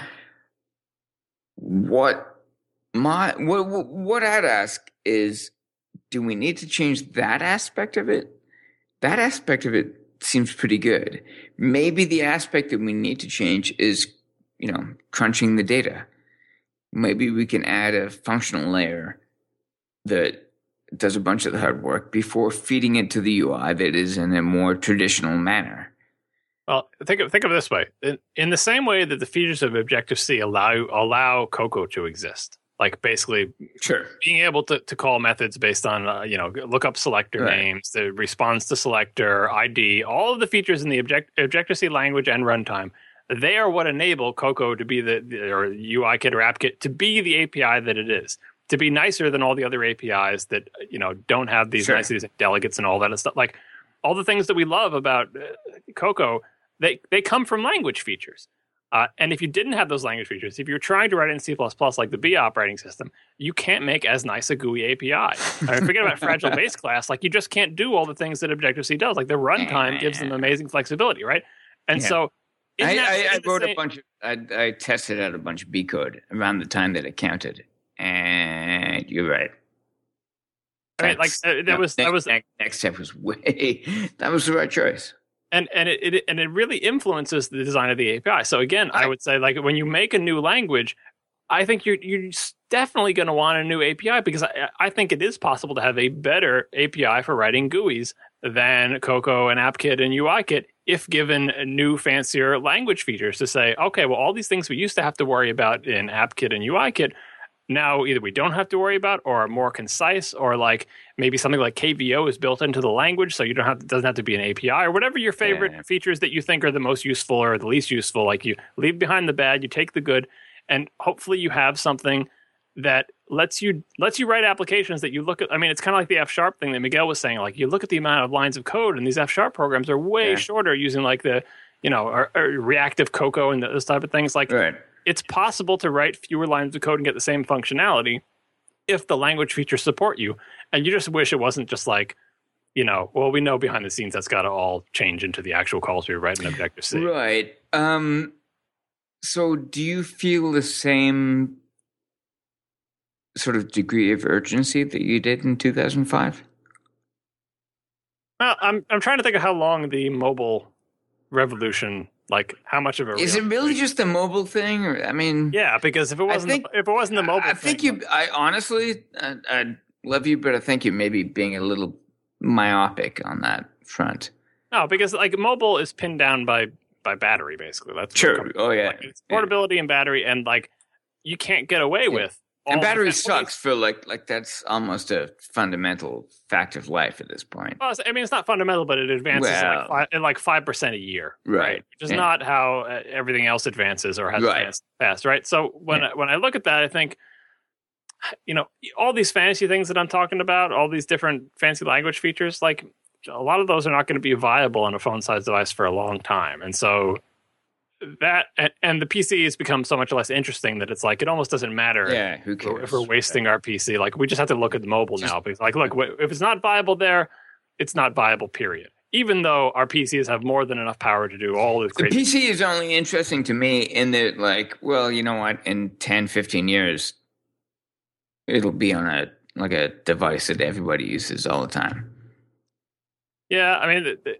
what my what what I'd ask is, do we need to change that aspect of it? that aspect of it seems pretty good. Maybe the aspect that we need to change is, you know, crunching the data. Maybe we can add a functional layer that does a bunch of the hard work before feeding it to the U I that is in a more traditional manner. Well, think of think of it this way: in, in the same way that the features of Objective C allow allow Cocoa to exist, like basically, sure, being able to, to call methods based on uh, you know look up selector right. names, the response to selector, I D, all of the features in the Object, Objective C language and runtime, they are what enable Cocoa to be the, the or UIKit or AppKit to be the A P I that it is, to be nicer than all the other A P Is that you know don't have these sure. niceties and delegates and all that stuff. Like all the things that we love about uh, Cocoa. They they come from language features. Uh, and if you didn't have those language features, if you're trying to write it in C plus plus like the B operating system, you can't make as nice a G U I A P I. I mean, forget about fragile base class. Like you just can't do all the things that Objective-C does. Like the runtime gives them amazing flexibility, right? And yeah. so I, that, I, I wrote same... a bunch of, I, I tested out a bunch of B code around the time that it counted. And you're right. I mean, like uh, that was, next, that was, next, next step was way, that was the right choice. And and it, it and it really influences the design of the A P I. So again, I would say like when you make a new language, I think you're you're definitely going to want a new A P I because I, I think it is possible to have a better A P I for writing G U Is than Cocoa and AppKit and UIKit if given new fancier language features to say, okay, well all these things we used to have to worry about in AppKit and UIKit, now either we don't have to worry about or are more concise, or like maybe something like K V O is built into the language so you don't have to, doesn't have to be an A P I or whatever your favorite yeah. features that you think are the most useful or the least useful. Like you leave behind the bad, you take the good, and hopefully you have something that lets you lets you write applications that you look at. I mean, it's kind of like the F sharp thing that Miguel was saying. Like you look at the amount of lines of code, and these F sharp programs are way yeah. shorter using like the you know or, or reactive Cocoa and those type of things. Like. Right. It's possible to write fewer lines of code and get the same functionality if the language features support you. And you just wish it wasn't just like, you know, well, we know behind the scenes that's got to all change into the actual calls we write in Objective-C. Right. Um, so do you feel the same sort of degree of urgency that you did in two thousand five? Well, I'm I'm trying to think of how long the mobile revolution, like how much of a is it really just the mobile thing? Or I mean, yeah, because if it wasn't think, the, if it wasn't the mobile, I thing, think you. I honestly, I, I love you, but I think you may be being a little myopic on that front. No, because like mobile is pinned down by by battery, basically. That's sure. Oh yeah, like, it's portability yeah. and battery, and like you can't get away yeah. with. And battery sucks for like like that's almost a fundamental fact of life at this point. Well, I mean, it's not fundamental, but it advances well, like five, at like five percent a year, right? right? Which is yeah. not how uh, everything else advances or has right. advanced fast, right? So when yeah. I, when I look at that, I think, you know, all these fantasy things that I'm talking about, all these different fancy language features, like a lot of those are not going to be viable on a phone-sized device for a long time, and so. That and, and the P C has become so much less interesting that it's like it almost doesn't matter. Yeah, who cares? If we're wasting our P C, like we just have to look at the mobile just, now. Because like, look, if it's not viable there, it's not viable. Period. Even though our P Cs have more than enough power to do all this. The P C is only interesting to me in that, like, well, you know what? In ten, fifteen years, it'll be on a like a device that everybody uses all the time. Yeah, I mean. The, the,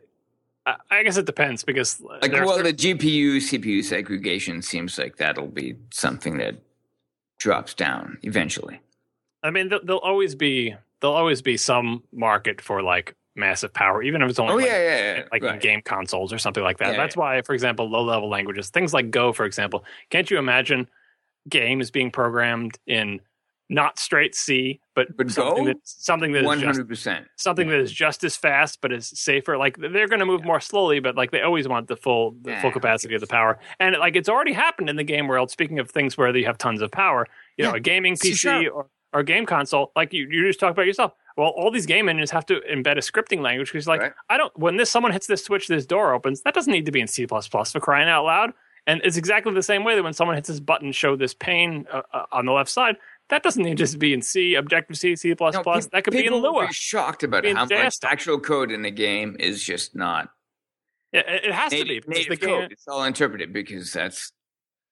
I guess it depends because like well certain... the G P U C P U segregation seems like that'll be something that drops down eventually. I mean there'll always be there'll always be some market for like massive power, even if it's only oh, like, yeah, yeah, yeah. like right. in game consoles or something like that. Yeah, That's yeah. why, for example, low level languages, things like Go, for example, can't you imagine games being programmed in not straight C, but, but something Go? that something that one is hundred percent just, something yeah. that is just as fast but is safer. Like they're going to move yeah. more slowly, but like they always want the full the yeah, full capacity of the power. And like it's already happened in the game world. Speaking of things where you have tons of power, you yeah. know, a gaming P C or, or a game console, like you you just talk about yourself. Well, all these game engines have to embed a scripting language because, like, right. I don't. When this someone hits this switch, this door opens. That doesn't need to be in C plus plus for crying out loud. And it's exactly the same way that when someone hits this button, show this pane uh, uh, on the left side. That doesn't need to just be in C, Objective-C, C plus plus. That could be in Lua. People will be shocked about how J S much actual code in the game is just not. Yeah, it has native, to be. Native the code. game, it's all interpreted because that's.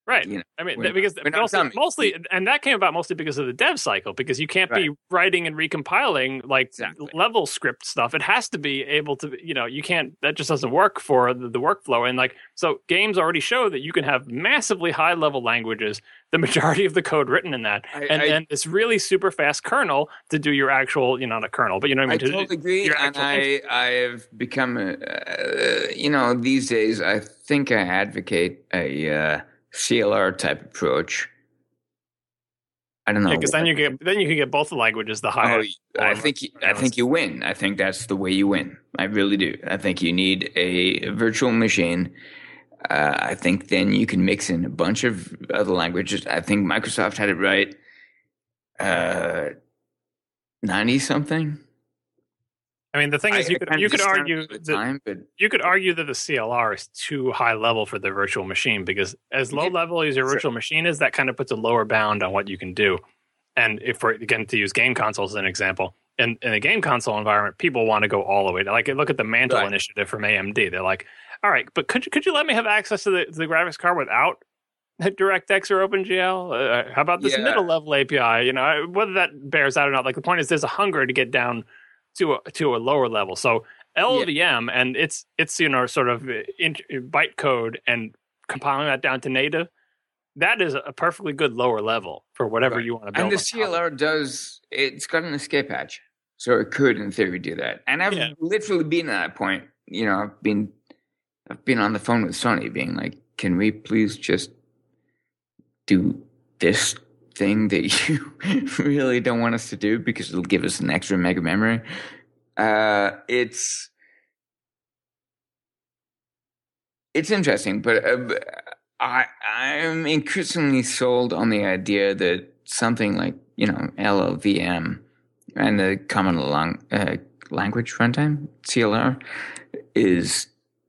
Right. You know, I mean, we're because not, we're not mostly, dummies. mostly, and that came about mostly because of the dev cycle, because you can't Right. be writing and recompiling like Exactly. level script stuff. It has to be able to, you know, you can't, that just doesn't work for the, the workflow. And like, so games already show that you can have massively high level languages, the majority of the code written in that, I, and I, then this really super fast kernel to do your actual, you know, not a kernel, but you know what I I mean? To, totally agree, your and actual I I have become a uh, you know these days I think I advocate a uh, C L R type approach. I don't know. because then you get then you can get both the languages, the Oh, higher. I think you- I think you win. I think that's the way you win. I really do. I think you need a virtual machine. Uh, I think then you can mix in a bunch of other languages. I think Microsoft had it right. Uh, ninety something. I mean, the thing is, I- you I could kinda you could discounted argue at the that time, but you could argue that the C L R is too high level for the virtual machine, because as low Yeah, level as your sure. virtual machine is, that kind of puts a lower bound on what you can do. And if we're again to use game consoles as an example, in, in a game console environment, people want to go all the way. Like look at the Mantle Right. initiative from A M D. They're like, all right, but could you could you let me have access to the to the graphics card without DirectX or OpenGL? Uh, how about this Yeah. middle level A P I? You know, whether that bears out or not. Like the point is, there's a hunger to get down to a to a lower level. So L V M yeah. and it's it's you know sort of in, bytecode and compiling that down to native. That is a perfectly good lower level for whatever Right. you want to build. And the C L R does, it's got an escape hatch. So it could, in theory, do that. And I've Yeah. literally been at that point. You know, I've been, I've been on the phone with Sony being like, can we please just do this thing that you really don't want us to do because it'll give us an extra mega memory? Uh, it's, it's interesting, but uh, I I'm increasingly sold on the idea that something like you know L L V M and the Common Lang- uh, Language Runtime C L R is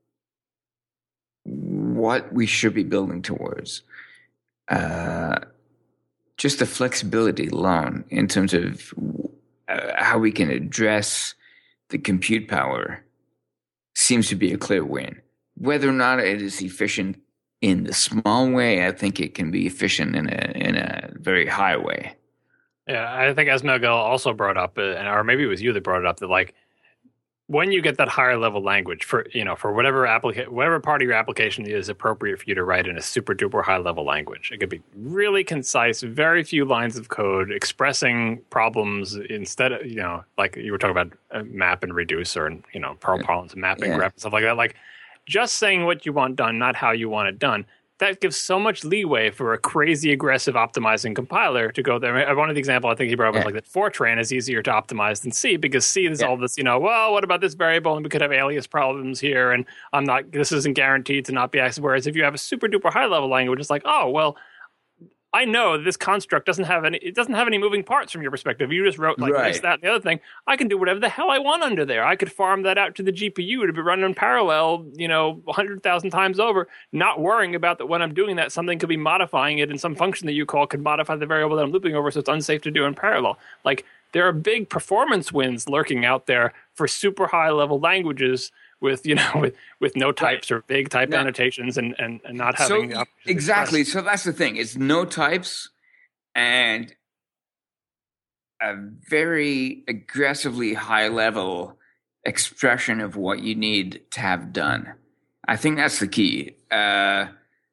what we should be building towards. Uh, just the flexibility alone in terms of uh, how we can address the compute power seems to be a clear win. Whether or not it is efficient in the small way, I think it can be efficient in a in a very high way. Yeah, I think Esmagel also brought up, uh, and or maybe it was you that brought it up, that like when you get that higher level language for you know for whatever applica- whatever part of your application is appropriate for you to write in a super duper high level language, it could be really concise, very few lines of code expressing problems instead of you know like you were talking about uh, map and reduce or you know Perl parlance mapping Yeah. grep and stuff like that. Like just saying what you want done, not how you want it done. That gives so much leeway for a crazy aggressive optimizing compiler to go there. One of the example I think he brought up was Yeah. like that Fortran is easier to optimize than C because C is Yeah. all this, you know, well, what about this variable? And we could have alias problems here. And I'm not, this isn't guaranteed to not be accessed. Whereas if you have a super duper high level language, it's like, oh, well, I know this construct doesn't have any, it doesn't have any moving parts from your perspective. You just wrote like Right. this, that, and the other thing. I can do whatever the hell I want under there. I could farm that out to the G P U to be running in parallel, you know, one hundred thousand times over, not worrying about that when I'm doing that, something could be modifying it and some function that you call could modify the variable that I'm looping over, so it's unsafe to do in parallel. Like, there are big performance wins lurking out there for super high level languages with, you know, with, with no types or big type No. annotations and, and, and not So having the option to exactly. express. So that's the thing. It's no types and a very aggressively high level expression of what you need to have done. I think that's the key. Uh,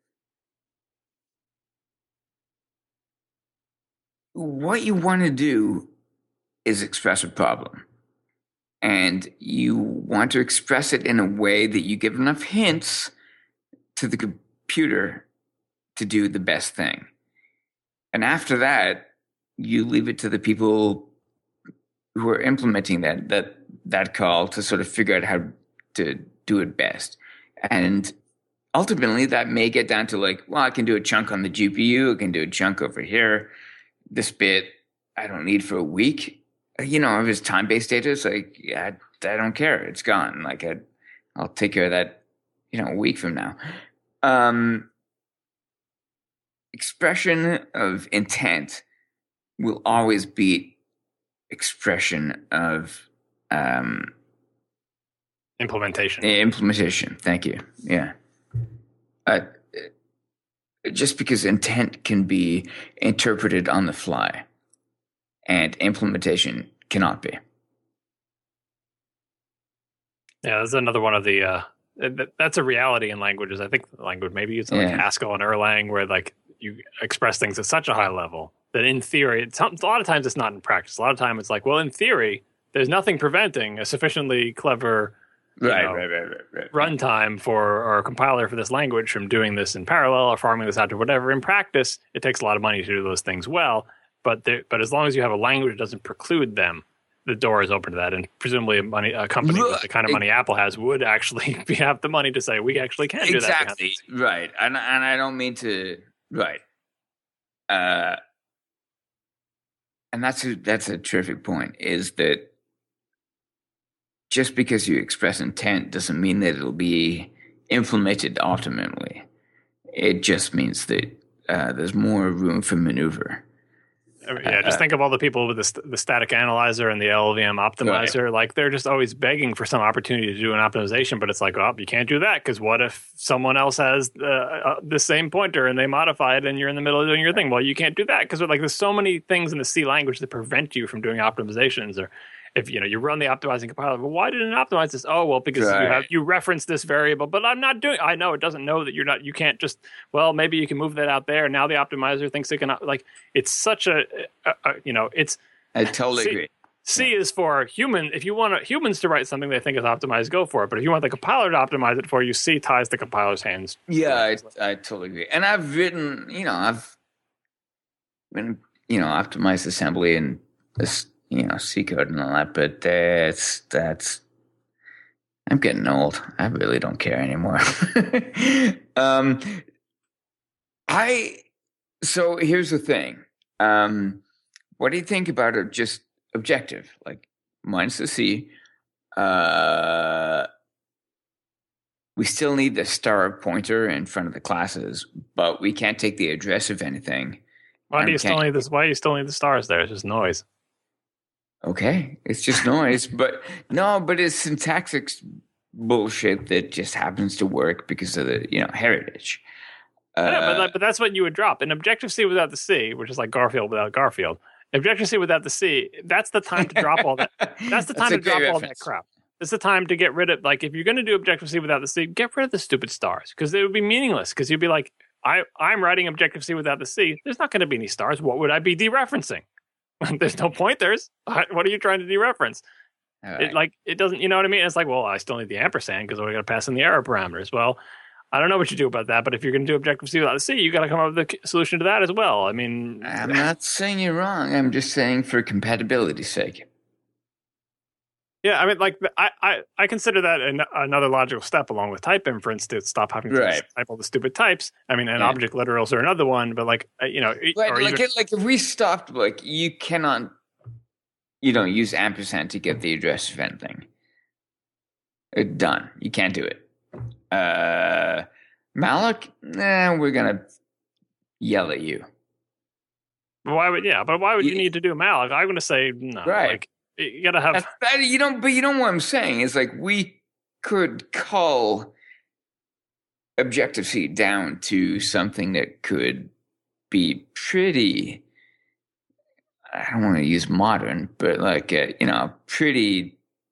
what you want to do is express a problem. And you want to express it in a way that you give enough hints to the computer to do the best thing. And after that, you leave it to the people who are implementing that that that call to sort of figure out how to do it best. And ultimately, that may get down to like, well, I can do a chunk on the G P U, I can do a chunk over here. This bit I don't need for a week. You know, if it's time-based data, it's like, yeah, I, I don't care. It's gone. Like, I, I'll take care of that, you know, a week from now. Um, expression of intent will always beat expression of um, Implementation. implementation. Thank you. Yeah. Uh, just because intent can be interpreted on the fly and implementation cannot be. Yeah, that's another one of the, uh, that's a reality in languages. I think language, maybe it's like Yeah. Haskell and Erlang, where like you express things at such a high level that in theory, it's, a lot of times it's not in practice. A lot of time it's like, well, in theory, there's nothing preventing a sufficiently clever Right, know, right, right, right, right. runtime for or a compiler for this language from doing this in parallel or farming this out to whatever. In practice, it takes a lot of money to do those things well, but there, but as long as you have a language that doesn't preclude them, the door is open to that. And presumably, a money a company with the kind of money Apple has would actually be, have the money to say we actually can do exactly. that. Exactly right, and and I don't mean to right. Uh, and that's a, that's a terrific point. Is that just because you express intent doesn't mean that it'll be implemented optimally. It just means that uh, there's more room for maneuver. Yeah, just think of all the people with the, st- the static analyzer and the L L V M optimizer. Right. Like, they're just always begging for some opportunity to do an optimization, but it's like, oh, you can't do that because what if someone else has uh, uh, the same pointer and they modify it and you're in the middle of doing your thing? Well, you can't do that because like there's so many things in the C language that prevent you from doing optimizations. Or if you know you run the optimizing compiler, well, why didn't it optimize this? Oh, well, because right. you have you reference this variable, but I'm not doing. I know it doesn't know that you're not. You can't just. Well, maybe you can move that out there. Now the optimizer thinks it can. Like, it's such a, a, a you know it's. I totally C, agree. C yeah. is for human. If you want humans to write something they think is optimized, go for it. But if you want the compiler to optimize it for you, C ties the compiler's hands. Yeah, I, I totally agree. And I've written, you know, I've been, you know, optimized assembly and this. You know, C code and all that, but that's that's. I'm getting old. I really don't care anymore. um, I so here's the thing. Um, what do you think about it? Just objective, like minus the C. Uh, we still need the star pointer in front of the classes, but we can't take the address of anything. Why do you still need this? Why do you still need the stars there? It's just noise. Okay, it's just noise, but no, but it's syntactic bullshit that just happens to work because of the you know heritage. Uh, yeah, but but that's what you would drop in Objective C without the C, which is like Garfield without Garfield. Objective C without the C, that's the time to drop all that. That's the time to drop reference. all that crap. It's the time to get rid of like if you're going to do Objective C without the C, get rid of the stupid stars because they would be meaningless. Because you'd be like, I I'm writing Objective C without the C. There's not going to be any stars. What would I be dereferencing? There's no pointers. What are you trying to dereference? Right. It, like it doesn't, you know what I mean? It's like, well, I still need the ampersand because we're going to pass in the error parameters. Well, I don't know what you do about that, but if you're going to do Objective C without the C, you got to come up with a solution to that as well. I mean, I'm not saying you're wrong. I'm just saying for compatibility's sake. Yeah, I mean, like I, I, I consider that an, another logical step along with type inference to stop having to right. type all the stupid types. I mean, and yeah. object literals are another one, but like you know, right, or like even, it, like if we stopped, like you cannot, you don't use ampersand to get the address of anything. It's done. You can't do it. Uh, malloc, nah, we're gonna yell at you. Why would yeah? But why would you, you need to do malloc? I'm going to say no. Right. Like, you gotta have that, you don't, but you know what I'm saying is like we could cull Objective C down to something that could be pretty. I don't want to use modern, but like a, you know, pretty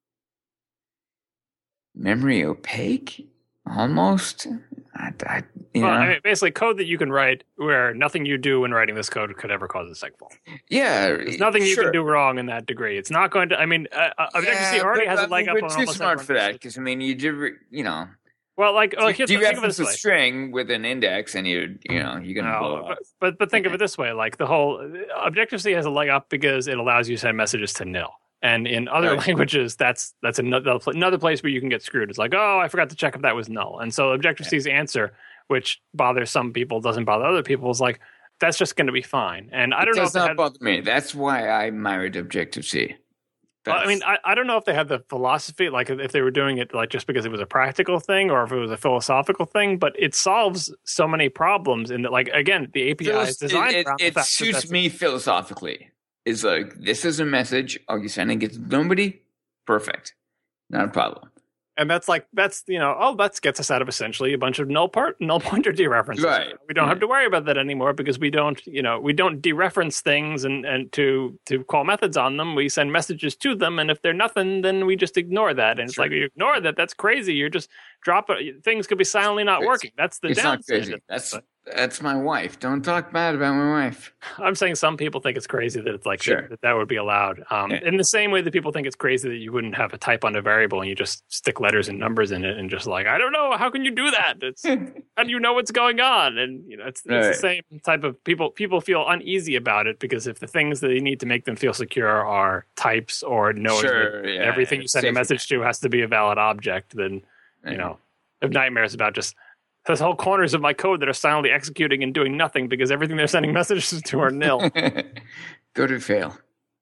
memory opaque, almost. I, I, you well, know. I mean, basically code that you can write where nothing you do when writing this code could ever cause a segfault. Yeah, there's nothing you sure. can do wrong in that degree. It's not going to. I mean, uh, Objective C yeah, already but, has a leg I mean, up on we're too almost smart for that everyone. because I mean, you did, you know. Well, like, oh, here's, do you think of it reference this a way. string with an index, and you, you know, you're gonna no, blow but, up. But but think of it this way: like the whole Objective C has a leg up because it allows you to send messages to nil. And in other right. languages, that's that's another another place where you can get screwed. It's like, oh, I forgot to check if that was null. And so Objective C's answer, which bothers some people, doesn't bother other people, is like, that's just going to be fine. And I don't it know does if they not had, bother me. That's why I married Objective C. Well, I mean, I, I don't know if they had the philosophy, like if they were doing it like just because it was a practical thing or if it was a philosophical thing, but it solves so many problems. In that, like, again, the A P I is designed it, around it, the it fact suits that me philosophically. It's like, this is a message. Are you sending it to nobody? Perfect. Not a problem. And that's like, that's, you know, oh, that gets us out of essentially a bunch of null part, null pointer dereferences. Right. We don't yeah. have to worry about that anymore because we don't, you know, we don't dereference things and, and to, to call methods on them. We send messages to them. And if they're nothing, then we just ignore that. And it's sure. like, you ignore that. That's crazy. You're just dropping, things could be silently not crazy. working. That's the it's downside. Not crazy. That's, but, that's my wife. Don't talk bad about my wife. I'm saying some people think it's crazy that it's like sure. that, that that would be allowed. Um, yeah. In the same way that people think it's crazy that you wouldn't have a type on a variable and you just stick letters and numbers in it and just like, I don't know, how can you do that? It's how do you know what's going on? And you know, it's, it's right. the same type of people. People feel uneasy about it because if the things that you need to make them feel secure are types or knowing sure, that yeah, everything you send a message to has to be a valid object, then right. you know, have nightmares about just. There's whole corners of my code that are silently executing and doing nothing because everything they're sending messages to are nil. Go to fail.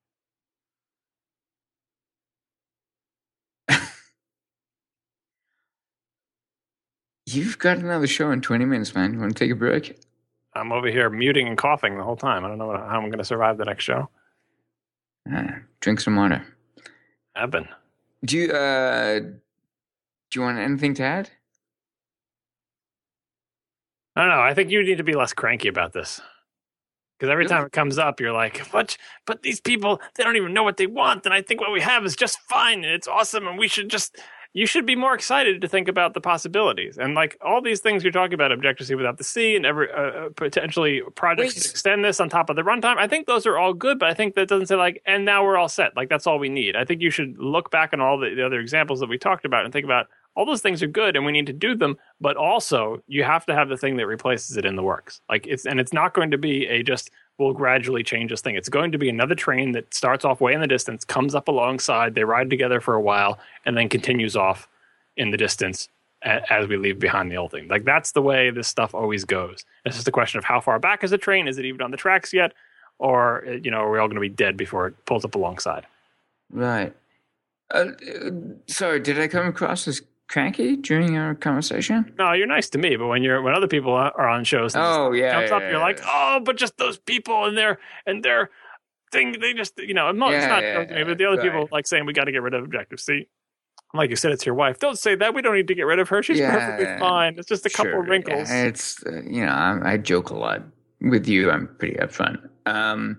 You've got another show in twenty minutes, man. You want to take a break? I'm over here muting and coughing the whole time. I don't know how I'm going to survive the next show. Ah, drink some water. I've been. Do you, uh, do you want anything to add? I don't know. I think you need to be less cranky about this. Because every really? time it comes up, you're like, what? But these people, they don't even know what they want. And I think what we have is just fine. And it's awesome. And we should just, you should be more excited to think about the possibilities. And like all these things you're talking about, Objective-C without the C and every uh, potentially projects to extend this on top of the runtime. I think those are all good. But I think that doesn't say like, and now we're all set. Like that's all we need. I think you should look back on all the, the other examples that we talked about and think about, all those things are good and we need to do them, but also you have to have the thing that replaces it in the works. Like it's, and it's not going to be a just, we'll gradually change this thing. It's going to be another train that starts off way in the distance, comes up alongside, they ride together for a while, and then continues off in the distance a, as we leave behind the old thing. Like that's the way this stuff always goes. It's just a question of how far back is the train? Is it even on the tracks yet? Or, you know, are we all going to be dead before it pulls up alongside? Right. Uh, sorry, did I come across as cranky during our conversation? No, you're nice to me, but when you're when other people are on shows, and oh yeah, jumps yeah, up, yeah, you're yeah. like, oh, but just those people and their and their thing, they just you know, it's not yeah, yeah, me, but the other right. people like saying we got to get rid of Objective-C. Like you said, it's your wife. Don't say that. We don't need to get rid of her. She's yeah, perfectly fine. It's just a couple sure, of wrinkles. Yeah. It's uh, you know, I, I joke a lot with you. I'm pretty upfront. Um,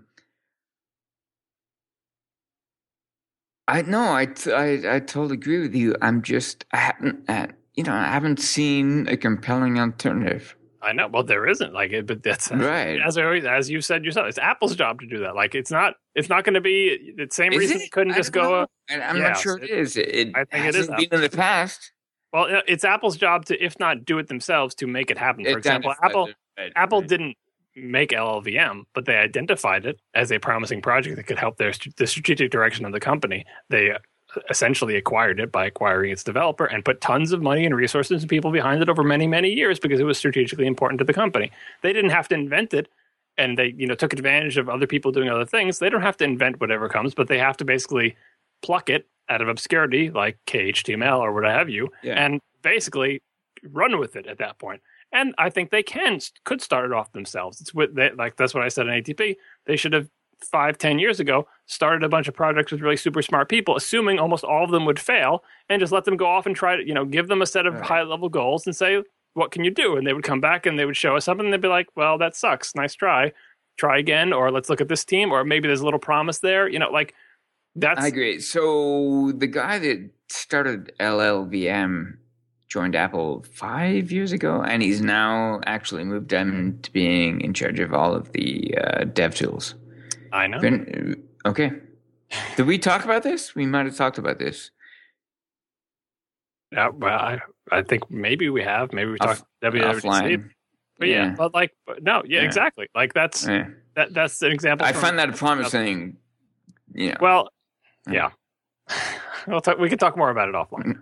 I no, I, I I totally agree with you. I'm just I haven't. Uh, You know, I haven't seen a compelling alternative. I know. Well, there isn't. Like, it, but that's right. As I always, as you said yourself, it's Apple's job to do that. Like, it's not. It's not going to be the same is reason it? it couldn't I just go. Uh, I'm yeah, not sure it is. It, I think hasn't it is been in the past. Well, it's Apple's job to, if not do it themselves, to make it happen. For it example, Apple right, Apple right. didn't make L L V M, but they identified it as a promising project that could help their the strategic direction of the company. They essentially acquired it by acquiring its developer and put tons of money and resources and people behind it over many, many years because it was strategically important to the company. They didn't have to invent it, and they, you know, took advantage of other people doing other things. They don't have to invent whatever comes, but they have to basically pluck it out of obscurity, like K H T M L or what have you, yeah. and basically run with it at that point. And I think they can could start it off themselves. It's with they, like that's what I said in A T P. They should have five, ten years ago started a bunch of projects with really super smart people, assuming almost all of them would fail, and just let them go off and try to, you know, give them a set of right. high level goals and say, what can you do? And they would come back and they would show us something and they'd be like, well, that sucks. Nice try. Try again. Or let's look at this team. Or maybe there's a little promise there. You know, like that's. I agree. So the guy that started L L V M joined Apple five years ago, and he's now actually moved them to being in charge of all of the uh, dev tools. I know. Been, okay. Did we talk about this? We might have talked about this. Yeah, well, I, I think maybe we have. Maybe we Off, talked W W D C. offline. But yeah. yeah, but like, but no, yeah, yeah, exactly. Like that's yeah. that that's an example. I from, find that a promising. You know. Well, yeah. we'll talk, we can talk more about it offline.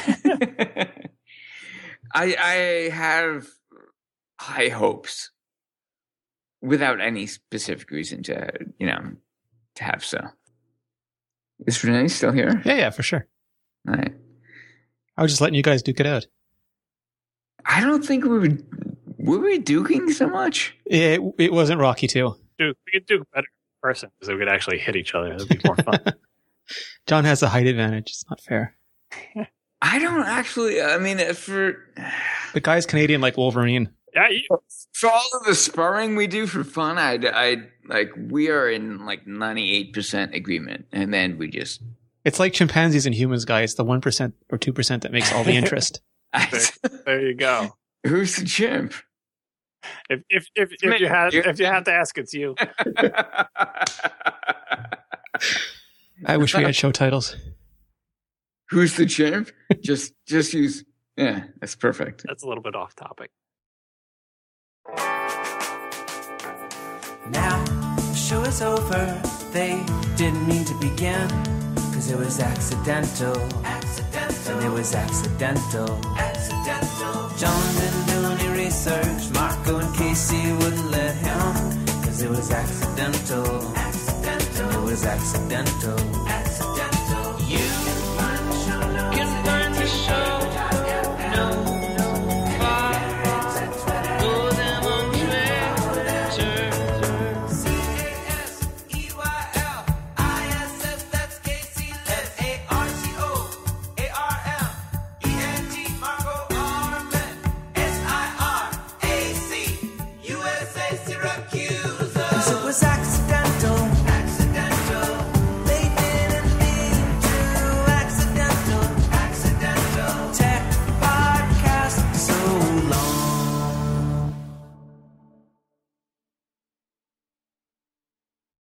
I I have high hopes, without any specific reason to, you know, to have so. Is Renee still here? Yeah, yeah, for sure. All right. I was just letting you guys duke it out. I don't think we were, were we duking so much? It it wasn't Rocky too. Duke, we could duke better in person because we could actually hit each other. It'd be more fun. John has a height advantage. It's not fair. I don't actually. I mean, for The guy's Canadian like Wolverine. Yeah, you, for all of the sparring we do for fun, I, I like we are in like ninety-eight percent agreement, and then we just. It's like chimpanzees and humans, guy. It's the one percent or two percent that makes all the interest. there, there you go. Who's the chimp? If if if, if you had if you had to ask, it's you. I wish we had show titles. Who's the chimp? Just just use yeah, that's perfect. That's a little bit off topic. Now the show is over. They didn't mean to begin, cause it was accidental. Accidental. And it was accidental. Accidental. John didn't do any research. Marco and Casey wouldn't let him, cause it was accidental. Accidental. And it was accidental.